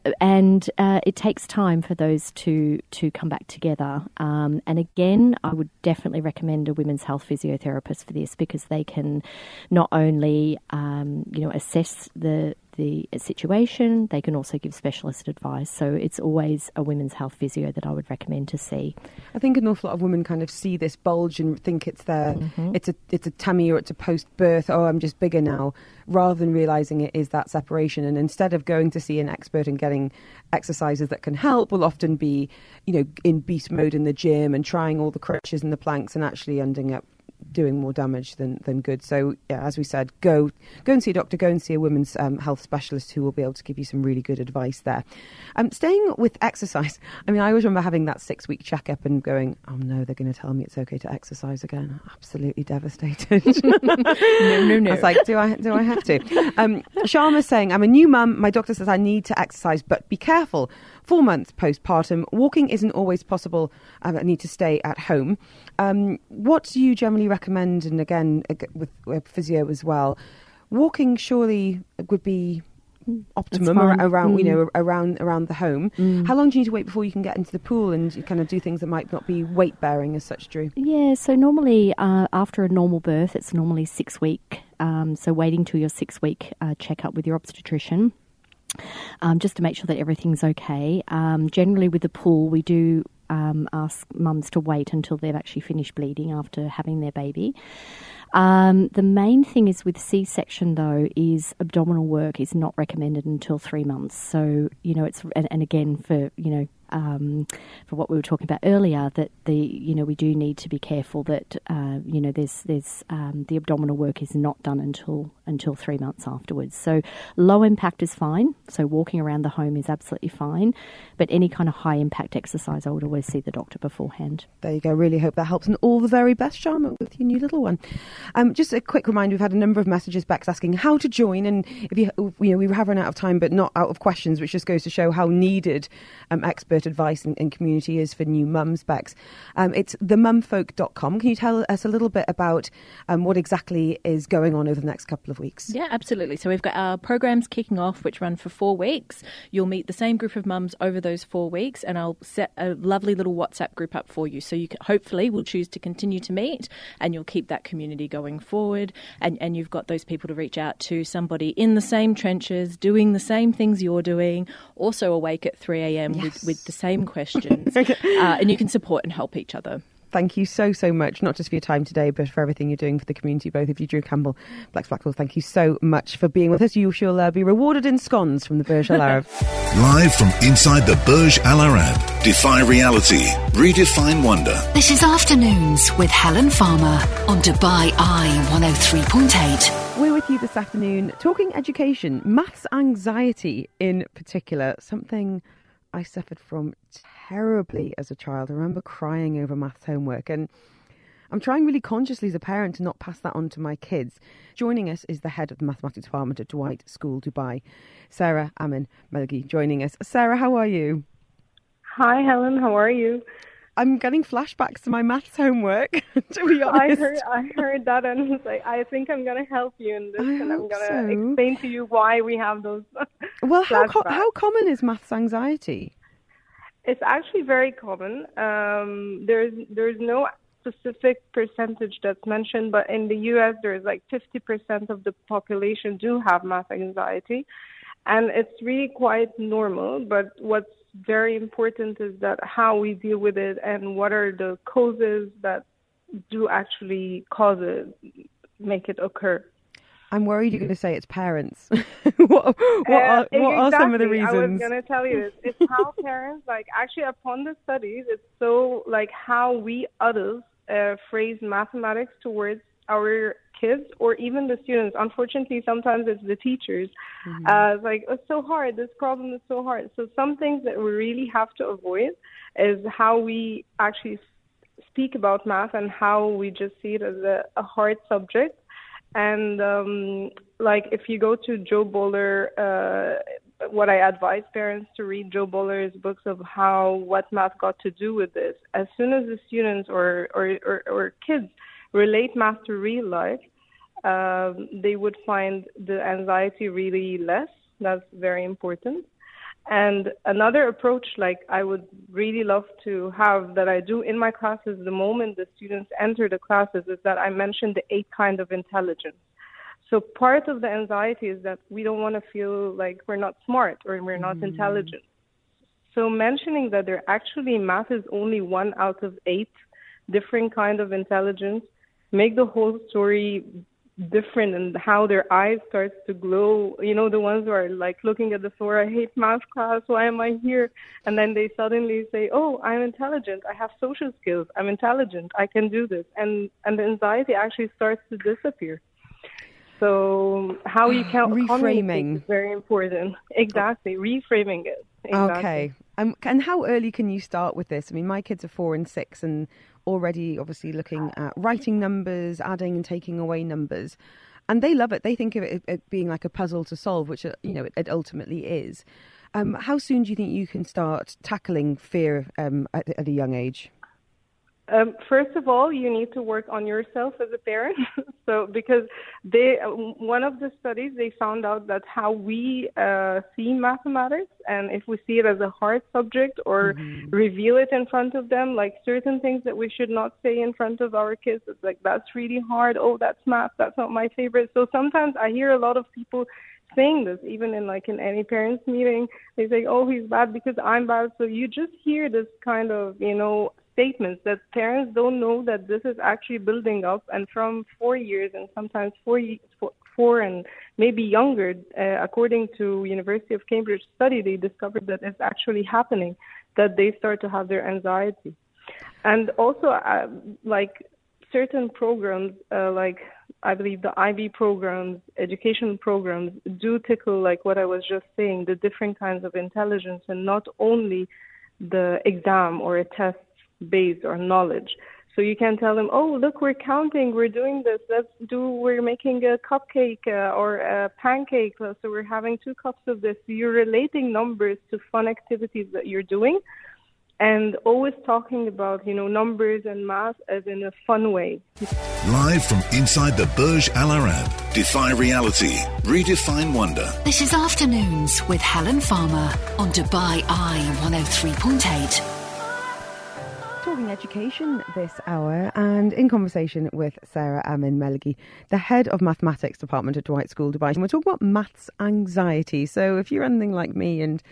it takes time for those to come back together. And again, I would definitely recommend a women's health physiotherapist for this, because they can not only assess the situation, they can also give specialist advice. So it's always a women's health physio that I would recommend to see. I think an awful lot of women kind of see this bulge and think it's it's a tummy or it's a post-birth, oh, I'm just bigger now, rather than realising it is that separation. And instead of going to see an expert and getting exercises that can help, will often be, in beast mode in the gym and trying all the crutches and the planks and actually ending up doing more damage than good. So, yeah, as we said, go and see a doctor, go and see a women's health specialist who will be able to give you some really good advice there. Staying with exercise, I mean, I always remember having that 6-week checkup and going, oh no, they're going to tell me it's okay to exercise again. Absolutely devastated. No. I was like, do I have to? Sharma's saying, I'm a new mum. My doctor says I need to exercise, but be careful. 4 months postpartum, walking isn't always possible. I need to stay at home. What do you generally recommend? And again, with physio as well, walking surely would be optimum around the home. How long do you need to wait before you can get into the pool and kind of do things that might not be weight bearing as such, Drew? Yeah, so normally after a normal birth, it's normally 6 week. So waiting till your 6 week checkup with your obstetrician. Just to make sure that everything's okay. Generally with the pool, we do ask mums to wait until they've actually finished bleeding after having their baby. The main thing is with C-section, though, is abdominal work is not recommended until 3 months. So, it's, and again, for what we were talking about earlier, that we do need to be careful that, there's the abdominal work is not done until 3 months afterwards. So low impact is fine. So walking around the home is absolutely fine. But any kind of high impact exercise, I would always see the doctor beforehand. There you go. Really hope that helps. And all the very best, Sharma, with your new little one. Just a quick reminder, we've had a number of messages back asking how to join. And if we have run out of time, but not out of questions, which just goes to show how needed expert advice and community is for new mums, Bex. It's themumfolk.com. Can you tell us a little bit about what exactly is going on over the next couple of weeks? Yeah, absolutely. So we've got our programs kicking off, which run for 4 weeks. You'll meet the same group of mums over those 4 weeks, and I'll set a lovely little WhatsApp group up for you. So you hopefully will choose to continue to meet, and you'll keep that community going forward. And you've got those people to reach out to, somebody in the same trenches, doing the same things you're doing, also awake at 3 a.m. with the same questions. And you can support and help each other. thank you so much, not just for your time today, but for everything you're doing for the community, both of you. Drew Campbell, Blacks Blackwell, thank you so much for being with us. You shall be rewarded in scones from the Burj Al Arab. Live from inside the Burj Al Arab. Defy reality. Redefine wonder. This is Afternoons with Helen Farmer on Dubai Eye 103.8. We're with you this afternoon talking education, maths anxiety in particular, something I suffered from terribly as a child. I remember crying over maths homework, and I'm trying really consciously as a parent to not pass that on to my kids. Joining us is the head of the mathematics department at Dwight School Dubai, Sarah Amin Melgi, joining us. Sarah, how are you? Hi, Helen. How are you? I'm getting flashbacks to my maths homework, to be honest. I heard that, and it's like, I think I'm going to help you in this, and I'm going to explain to you why we have those. Well, how common is maths anxiety? It's actually very common. There's no specific percentage that's mentioned, but in the U.S. there's like 50% of the population do have math anxiety, and it's really quite normal. But what's very important is that how we deal with it and what are the causes that do actually cause it, make it occur. I'm worried you're going to say it's parents. what are some of the reasons? I was going to tell you this. It's how parents, like, actually upon the studies, it's so like how we adults phrase mathematics towards our kids or even the students. Unfortunately, sometimes it's the teachers. It's like, it's so hard. This problem is so hard. So some things that we really have to avoid is how we actually speak about math and how we just see it as a hard subject. And like if you go to Joe Bowler, what I advise parents to read Joe Bowler's books of what math got to do with this. As soon as the students or kids relate math to real life, they would find the anxiety really less. That's very important. And another approach, like I would really love to have that I do in my classes the moment the students enter the classes, is that I mention the 8 kinds of intelligence. So part of the anxiety is that we don't want to feel like we're not smart or we're not intelligent. So mentioning that math is only 1 out of 8 different kinds of intelligence, make the whole story different, and how their eyes starts to glow. You know, the ones who are like looking at the floor, I hate math class, why am I here? And then they suddenly say, oh, I'm intelligent, I have social skills, I'm intelligent, I can do this. And the anxiety actually starts to disappear. So how you can reframing is very important. Exactly, reframing it. Exactly. Okay. And how early can you start with this? I mean, my kids are 4 and 6 and already obviously looking at writing numbers, adding and taking away numbers. And they love it. They think of it being like a puzzle to solve, which, it ultimately is. How soon do you think you can start tackling fear at a young age? First of all, you need to work on yourself as a parent. So, because one of the studies, they found out that how we see mathematics, and if we see it as a hard subject or reveal it in front of them, like certain things that we should not say in front of our kids, it's like, that's really hard. Oh, that's math. That's not my favorite. So sometimes I hear a lot of people saying this, even in any parents meeting, they say, oh, he's bad because I'm bad. So you just hear this kind of, statements that parents don't know that this is actually building up, and from 4 years and sometimes 4 and maybe younger, according to University of Cambridge study, they discovered that it's actually happening, that they start to have their anxiety. And also certain programs, I believe the IB programs, education programs, do tickle what I was just saying, the different kinds of intelligence, and not only the exam or a test based or knowledge. So you can tell them, oh, look, we're counting, we're doing this, we're making a cupcake or a pancake, so we're having 2 cups of this. So you're relating numbers to fun activities that you're doing, and always talking about, numbers and math as in a fun way. Live from inside the Burj Al Arab. Defy reality. Redefine wonder. This is Afternoons with Helen Farmer on Dubai Eye 103.8. Talking education this hour, and in conversation with Sarah Amin Melgi, the head of mathematics department at Dwight School Dubai. And we're talking about maths anxiety. So if you're anything like me and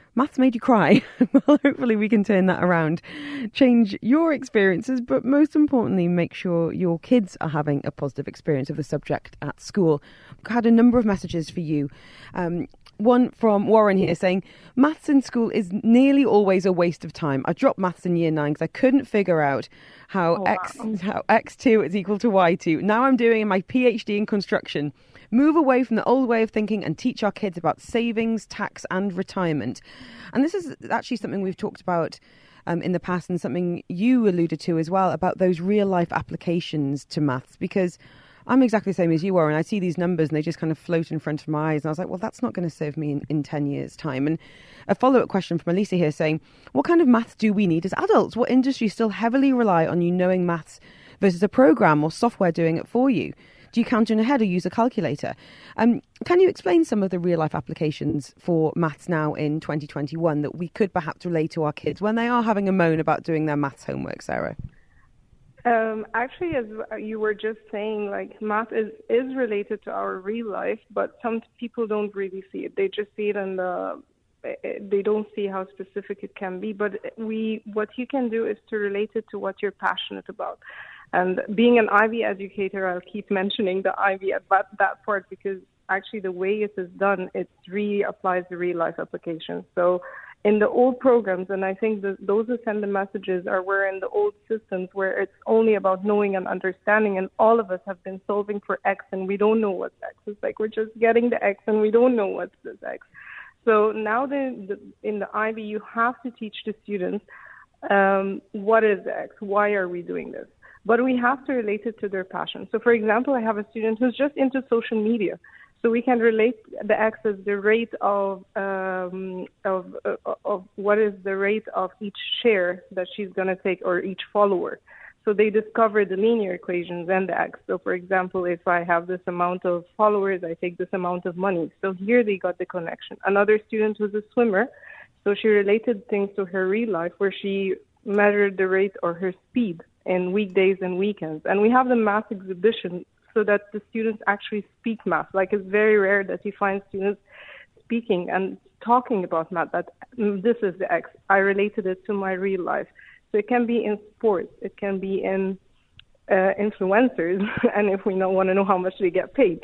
maths made you cry. Well, hopefully we can turn that around, change your experiences, but most importantly, make sure your kids are having a positive experience of the subject at school. I've had a number of messages for you. One from Warren here saying, maths in school is nearly always a waste of time. I dropped maths in year 9 because I couldn't figure out how x2 is equal to y2. Now I'm doing my PhD in construction. Move away from the old way of thinking and teach our kids about savings, tax and retirement. And this is actually something we've talked about in the past, and something you alluded to as well, about those real life applications to maths, because I'm exactly the same as you are, and I see these numbers and they just kind of float in front of my eyes, and I was like, well, that's not going to serve me in 10 years' time. And a follow-up question from Elisa here saying, what kind of maths do we need as adults? What industries still heavily rely on you knowing maths versus a program or software doing it for you? Do you count in your head or use a calculator? Can you explain some of the real-life applications for maths now in 2021 that we could perhaps relate to our kids when they are having a moan about doing their maths homework, Sarah? Actually, as you were just saying, like, math is related to our real life, but some people don't really see it. They just see it they don't see how specific it can be. But what you can do is to relate it to what you're passionate about. And being an IB educator, I'll keep mentioning the IB at that part, because actually the way it is done, it really applies the real life application. So in the old programs, and I think those who send the messages were in the old systems where it's only about knowing and understanding, and all of us have been solving for X and we don't know what's X. It's like we're just getting the X and we don't know what's this X. So now in the IB, you have to teach the students what is X, why are we doing this? But we have to relate it to their passion. So, for example, I have a student who's just into social media. So we can relate the X as the rate of what is the rate of each share that she's going to take, or each follower. So they discover the linear equations and the X. So, for example, if I have this amount of followers, I take this amount of money. So here they got the connection. Another student was a swimmer. So she related things to her real life, where she measured the rate or her speed in weekdays and weekends. And we have the math exhibition so that the students actually speak math. Like, it's very rare that you find students speaking and talking about math, that this is the X. I related it to my real life. So it can be in sports, it can be in influencers, and if we want to know how much they get paid.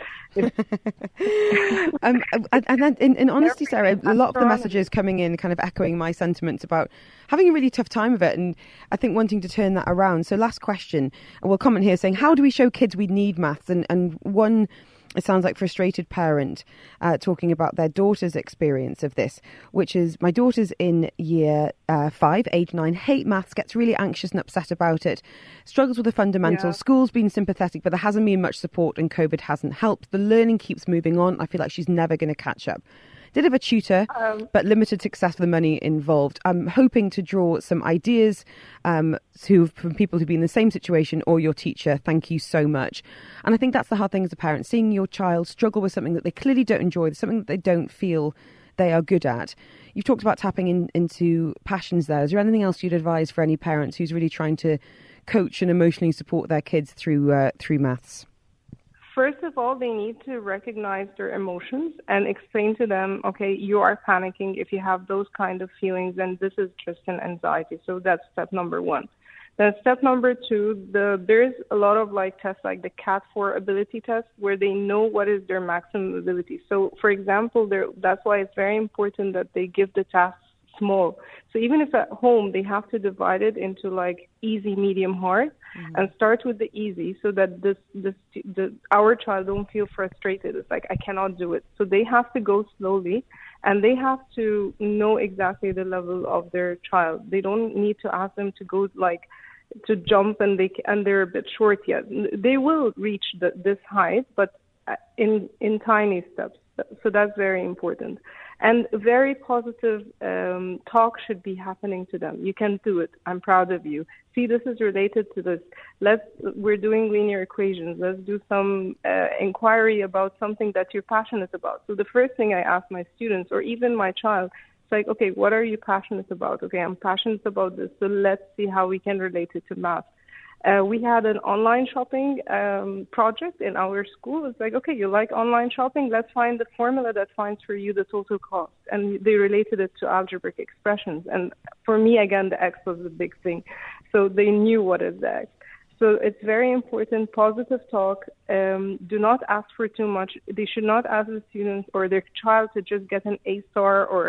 And then in honesty, Sarah, a lot of the messages coming in kind of echoing my sentiments about having a really tough time of it, and I think wanting to turn that around. So last question, we'll comment here saying, how do we show kids we need maths? And one, it sounds like frustrated parent talking about their daughter's experience of this, which is, my daughter's in year 5, age 9, hate maths, gets really anxious and upset about it, struggles with the fundamentals. Yeah. School's been sympathetic, but there hasn't been much support and COVID hasn't helped. The learning keeps moving on. I feel like she's never going to catch up. Did have a tutor, but limited success for the money involved. I'm hoping to draw some ideas from people who've been in the same situation, or your teacher. Thank you so much. And I think that's the hard thing as a parent, seeing your child struggle with something that they clearly don't enjoy, something that they don't feel they are good at. You've talked about tapping into passions there. Is there anything else you'd advise for any parents who's really trying to coach and emotionally support their kids through maths? First of all, they need to recognize their emotions and explain to them, okay, you are panicking. If you have those kind of feelings, then this is just an anxiety. So that's step number 1. Then step number 2, there's a lot of tests like the CAT4 ability test, where they know what is their maximum ability. So, for example, that's why it's very important that they give the tasks small. So even if at home they have to divide it into easy, medium, hard, and start with the easy, so that our child don't feel frustrated. It's like, I cannot do it. So they have to go slowly, and they have to know exactly the level of their child. They don't need to ask them to go to jump and they're a bit short yet. They will reach this height, but in tiny steps. So that's very important. And very positive talk should be happening to them. You can do it. I'm proud of you. See, this is related to this. We're doing linear equations. Let's do some inquiry about something that you're passionate about. So the first thing I ask my students, or even my child, it's like, okay, what are you passionate about? Okay, I'm passionate about this. So let's see how we can relate it to math. We had an online shopping project in our school. It's like, okay, you like online shopping? Let's find the formula that finds for you the total cost. And they related it to algebraic expressions. And for me, again, the X was the big thing. So they knew what is the X. So it's very important, positive talk. Do not ask for too much. They should not ask the students or their child to just get an A star or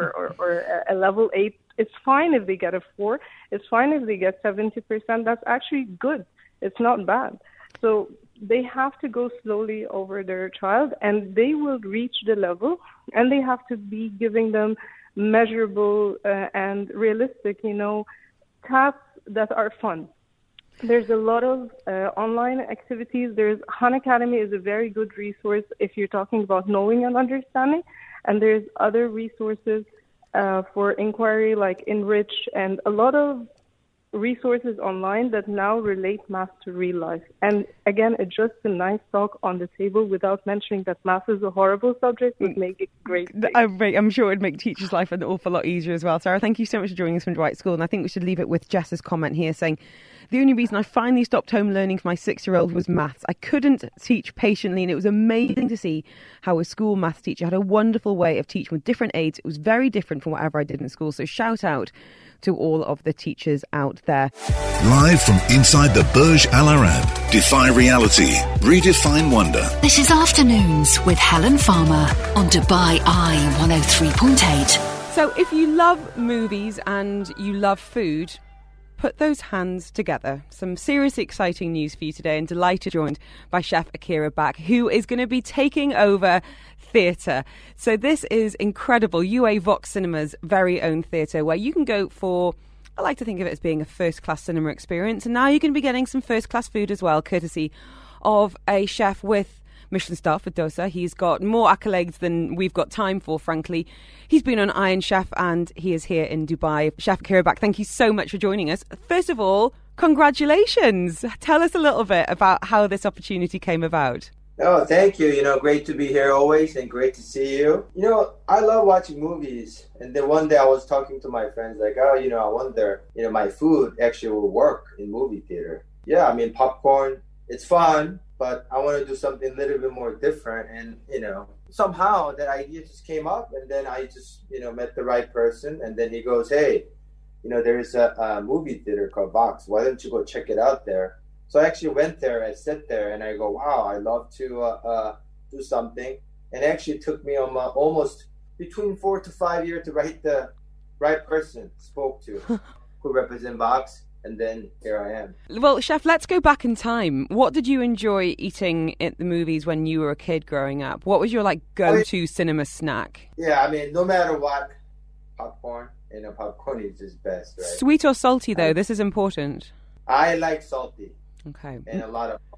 a level 8. It's fine if they get a 4. It's fine if they get 70%. That's actually good. It's not bad. So they have to go slowly over their child, and they will reach the level, and they have to be giving them measurable and realistic, tasks that are fun. There's a lot of online activities. Khan Academy is a very good resource if you're talking about knowing and understanding. And there's other resources for inquiry like Enrich and a lot of resources online that now relate math to real life. And again, it's just a nice talk on the table without mentioning that math is a horrible subject would make it great. I'm sure it would make teachers' life an awful lot easier as well. Sarah, thank you so much for joining us from Dwight School. And I think we should leave it with Jess's comment here saying, the only reason I finally stopped home learning for my 6-year-old was maths. I couldn't teach patiently, and it was amazing to see how a school maths teacher had a wonderful way of teaching with different aids. It was very different from whatever I did in school. So shout out to all of the teachers out there. Live from inside the Burj Al Arab. Defy reality. Redefine wonder. This is Afternoons with Helen Farmer on Dubai Eye 103.8. So if you love movies and you love food, put those hands together. Some seriously exciting news for you today, and delighted joined by Chef Akira Bak, who is going to be taking over theatre. So this is incredible. UA Vox Cinema's very own theatre, where you can go for, I like to think of it as being a first-class cinema experience. And now you're going to be getting some first-class food as well, courtesy of a chef with Michelin star for Dosa. He's got more accolades than we've got time for, frankly. He's been on Iron Chef and he is here in Dubai. Chef Akira Bak, thank you so much for joining us. First of all, congratulations. Tell us a little bit about how this opportunity came about. Oh, thank you. Great to be here always and great to see you. I love watching movies. And then one day I was talking to my friends like, I wonder, my food actually will work in movie theater. Yeah, popcorn, it's fun, but I want to do something a little bit more different. And, somehow that idea just came up, and then I just, met the right person. And then he goes, hey, there's a movie theater called Vox. Why don't you go check it out there? So I actually went there and sat there and I go, wow, I love to do something. And it actually took me almost between 4 to 5 years to write the right person spoke to who represent Vox. And then here I am. Well, Chef, let's go back in time. What did you enjoy eating at the movies when you were a kid growing up? What was your go-to cinema snack? Yeah, no matter what, popcorn. Popcorn is just best, right? Sweet or salty, though? This is important. I like salty. Okay. And a lot of...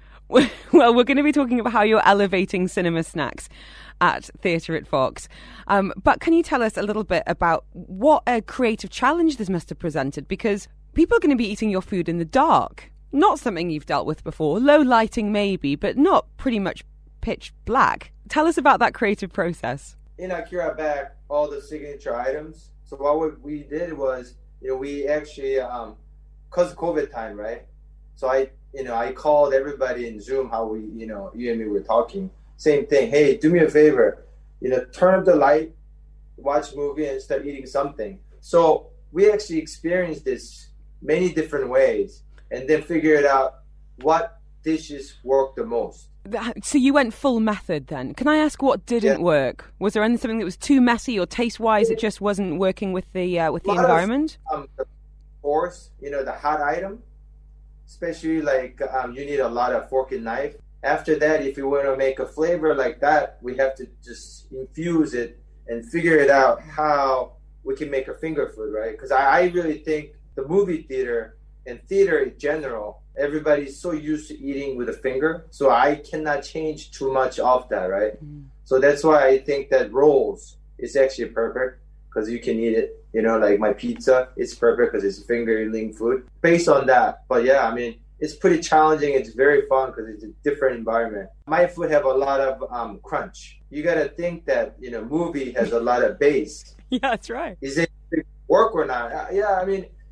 Well, we're going to be talking about how you're elevating cinema snacks at Theatre at Vox. But can you tell us a little bit about what a creative challenge this must have presented? Because people are going to be eating your food in the dark. Not something you've dealt with before. Low lighting maybe, but not pretty much pitch black. Tell us about that creative process. In Akira Bak, all the signature items. So what we did was, we actually, because of COVID time, right? So I called everybody in Zoom, how we, you and me were talking. Same thing. Hey, do me a favor. Turn up the light, watch a movie, and start eating something. So we actually experienced this many different ways, and then figured out what dishes work the most. So you went full method then. Can I ask what didn't work? Was there anything that was too messy or taste-wise it just wasn't working with the environment? Of course, the hot item, especially you need a lot of fork and knife. After that, if you want to make a flavor like that, we have to just infuse it and figure it out how we can make a finger food, right? Because I really think the movie theater and theater in general, everybody's so used to eating with a finger, so I cannot change too much of that, right? So that's why I think that rolls is actually perfect, because you can eat it, like my pizza, it's perfect because it's fingerling food based on that. But yeah, it's pretty challenging. It's very fun because it's a different environment. My food have a lot of crunch. You got to think that, movie has a lot of bass. Yeah, that's right. Is it work or not? Yeah,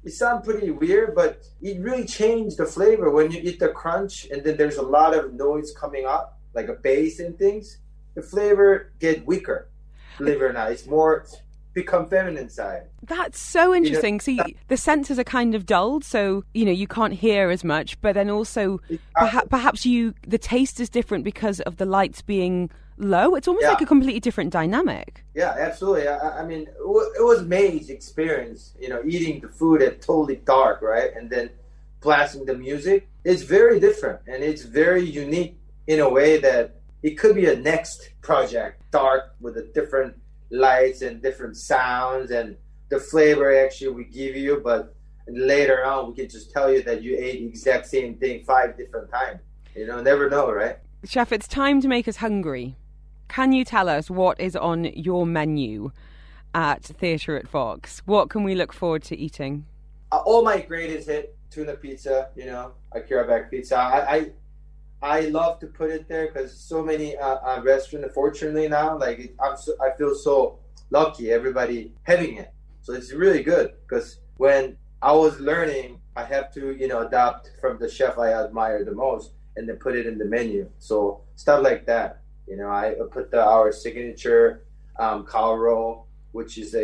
it sounds pretty weird, but it really changed the flavor when you eat the crunch, and then there's a lot of noise coming up, like a bass and things. The flavor get weaker, believe it or not. It's more become feminine side. That's so interesting. See, the senses are kind of dulled, so you can't hear as much. But then also, perhaps the taste is different because of the lights being low. It's almost like a completely different dynamic. Yeah, absolutely. I mean, it was May's experience. Eating the food at totally dark, right, and then blasting the music. It's very different, and it's very unique in a way that it could be a next project, dark with a different lights and different sounds and the flavor actually we give you, but later on we can just tell you that you ate the exact same thing 5 different times. Never know, right? Chef, it's time to make us hungry. Can you tell us what is on your menu at Theatre at Fox? What can we look forward to eating? All my greatest hit, tuna pizza, Akira back pizza. I love to put it there because so many restaurants, unfortunately now, I feel so lucky everybody having it. So it's really good because when I was learning, I have to, adopt from the chef I admire the most and then put it in the menu. So stuff like that. I put our signature cow roll, which is,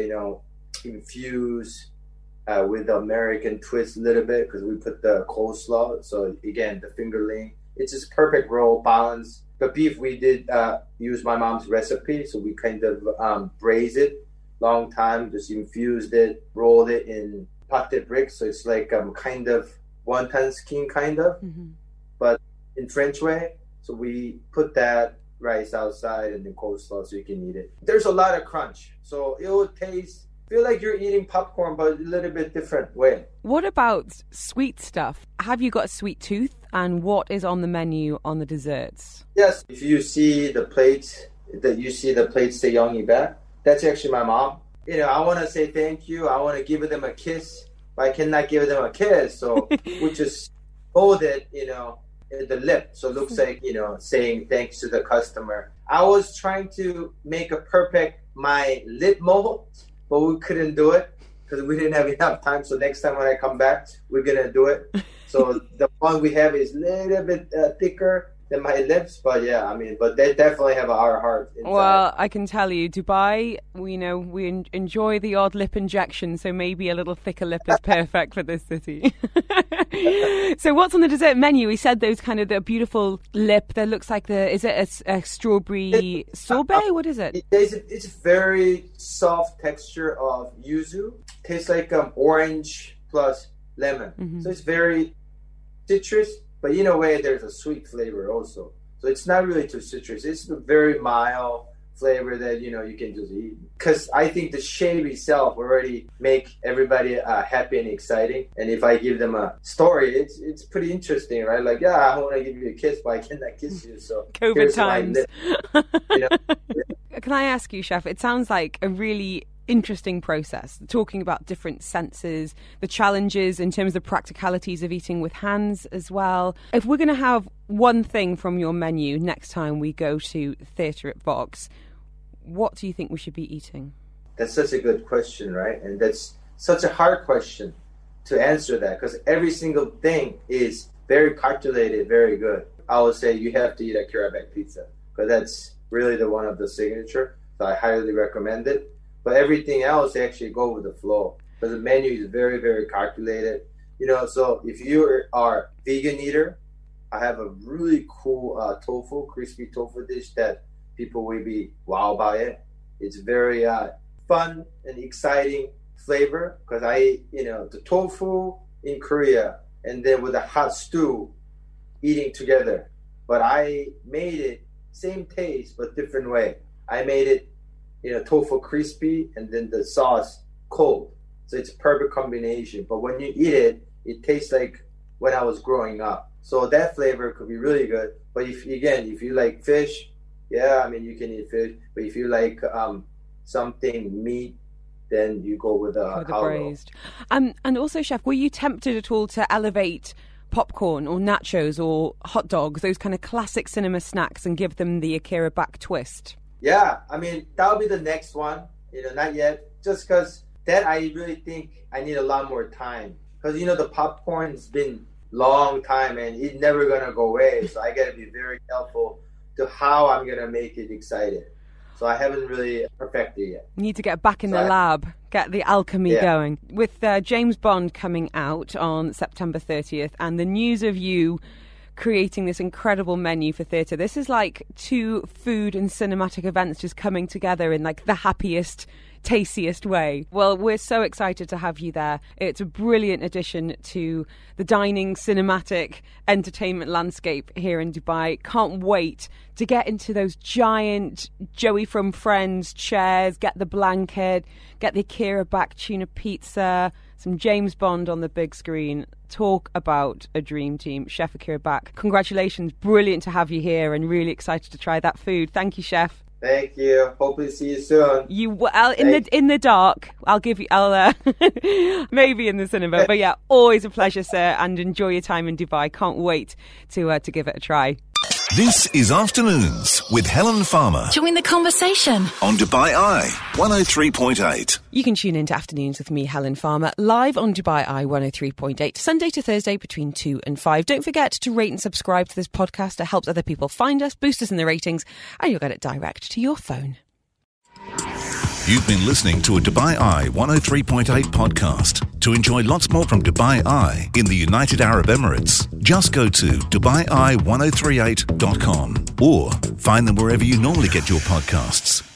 infused with the American twist a little bit because we put the coleslaw. So again, the fingerling. It's just perfect roll balance. The beef we did use my mom's recipe, so we kind of braised it long time, just infused it, rolled it in pate brick, so it's like kind of wonton skin kind of, but in French way. So we put that rice outside and then coleslaw so you can eat it. There's a lot of crunch, so it will feel like you're eating popcorn, but a little bit different way. What about sweet stuff? Have you got a sweet tooth? And what is on the menu on the desserts? Yes, if you see the plates, Sejong back, that's actually my mom. I want to say thank you. I want to give them a kiss, but I cannot give them a kiss. So we just hold it, at the lip. So it looks like, saying thanks to the customer. I was trying to make my lip mold, but we couldn't do it because we didn't have enough time. So next time when I come back, we're going to do it. So the one we have is a little bit thicker than my lips. But but they definitely have our heart inside. Well, I can tell you, Dubai, we enjoy the odd lip injection. So maybe a little thicker lip is perfect for this city. So what's on the dessert menu? We said those kind of the beautiful lip that looks like is it a strawberry sorbet? What is it? It's a very soft texture of yuzu. Tastes like orange plus lemon. So it's very citrus, but in a way there's a sweet flavor also. So it's not really too citrus. It's a very mild flavor that you can just eat. Because I think the shape itself already make everybody happy and exciting. And if I give them a story, it's pretty interesting, right? Like, I want to give you a kiss, but I cannot kiss you. So COVID times. Can I ask you, Chef? It sounds like a really interesting process, talking about different senses, the challenges in terms of practicalities of eating with hands as well. If we're going to have one thing from your menu next time we go to Theatre at Fox, what do you think we should be eating? That's such a good question, right? And that's such a hard question to answer that because every single thing is very calculated, very good. I would say you have to eat a Kirabac pizza because that's really the one of the signature. So I highly recommend it. But everything else actually go with the flow. Because the menu is very, very calculated. So if you are vegan eater, I have a really cool tofu, crispy tofu dish that people will be wowed by it. It's very fun and exciting flavor because the tofu in Korea and then with a hot stew eating together. But I made it same taste but different way. I made it tofu crispy and then the sauce cold. So it's a perfect combination. But when you eat it, it tastes like when I was growing up. So that flavor could be really good. But if you like fish, you can eat fish. But if you like something meat, then you go with the braised. And also, Chef, were you tempted at all to elevate popcorn or nachos or hot dogs, those kind of classic cinema snacks, and give them the Akira back twist? Yeah, that'll be the next one. Not yet. Just because that I really think I need a lot more time. Because, the popcorn's been long time and it's never going to go away. So I got to be very careful to how I'm going to make it exciting. So I haven't really perfected yet. You need to get back in the lab, get the alchemy going. With James Bond coming out on September 30th and the news of you creating this incredible menu for theatre, this is like two food and cinematic events just coming together in like the happiest, tastiest way. Well, we're so excited to have you there. It's a brilliant addition to the dining cinematic entertainment landscape here in Dubai. Can't wait to get into those giant Joey from Friends chairs, get the blanket, get the Akira back tuna pizza, some James Bond on the big screen. Talk about a dream team. Chef Akira Bak, congratulations. Brilliant to have you here and really excited to try that food. Thank you, Chef. Thank you. Hopefully see you soon. In the dark. I'll maybe in the cinema. But yeah, always a pleasure, sir, and enjoy your time in Dubai. Can't wait to give it a try. This is Afternoons with Helen Farmer. Join the conversation On Dubai Eye 103.8. You can tune in to Afternoons with me, Helen Farmer, live on Dubai Eye 103.8, Sunday to Thursday between 2 and 5. Don't forget to rate and subscribe to this podcast. It helps other people find us, boost us in the ratings, and you'll get it direct to your phone. You've been listening to a Dubai Eye 103.8 podcast. To enjoy lots more from Dubai Eye in the United Arab Emirates, just go to DubaiEye1038.com or find them wherever you normally get your podcasts.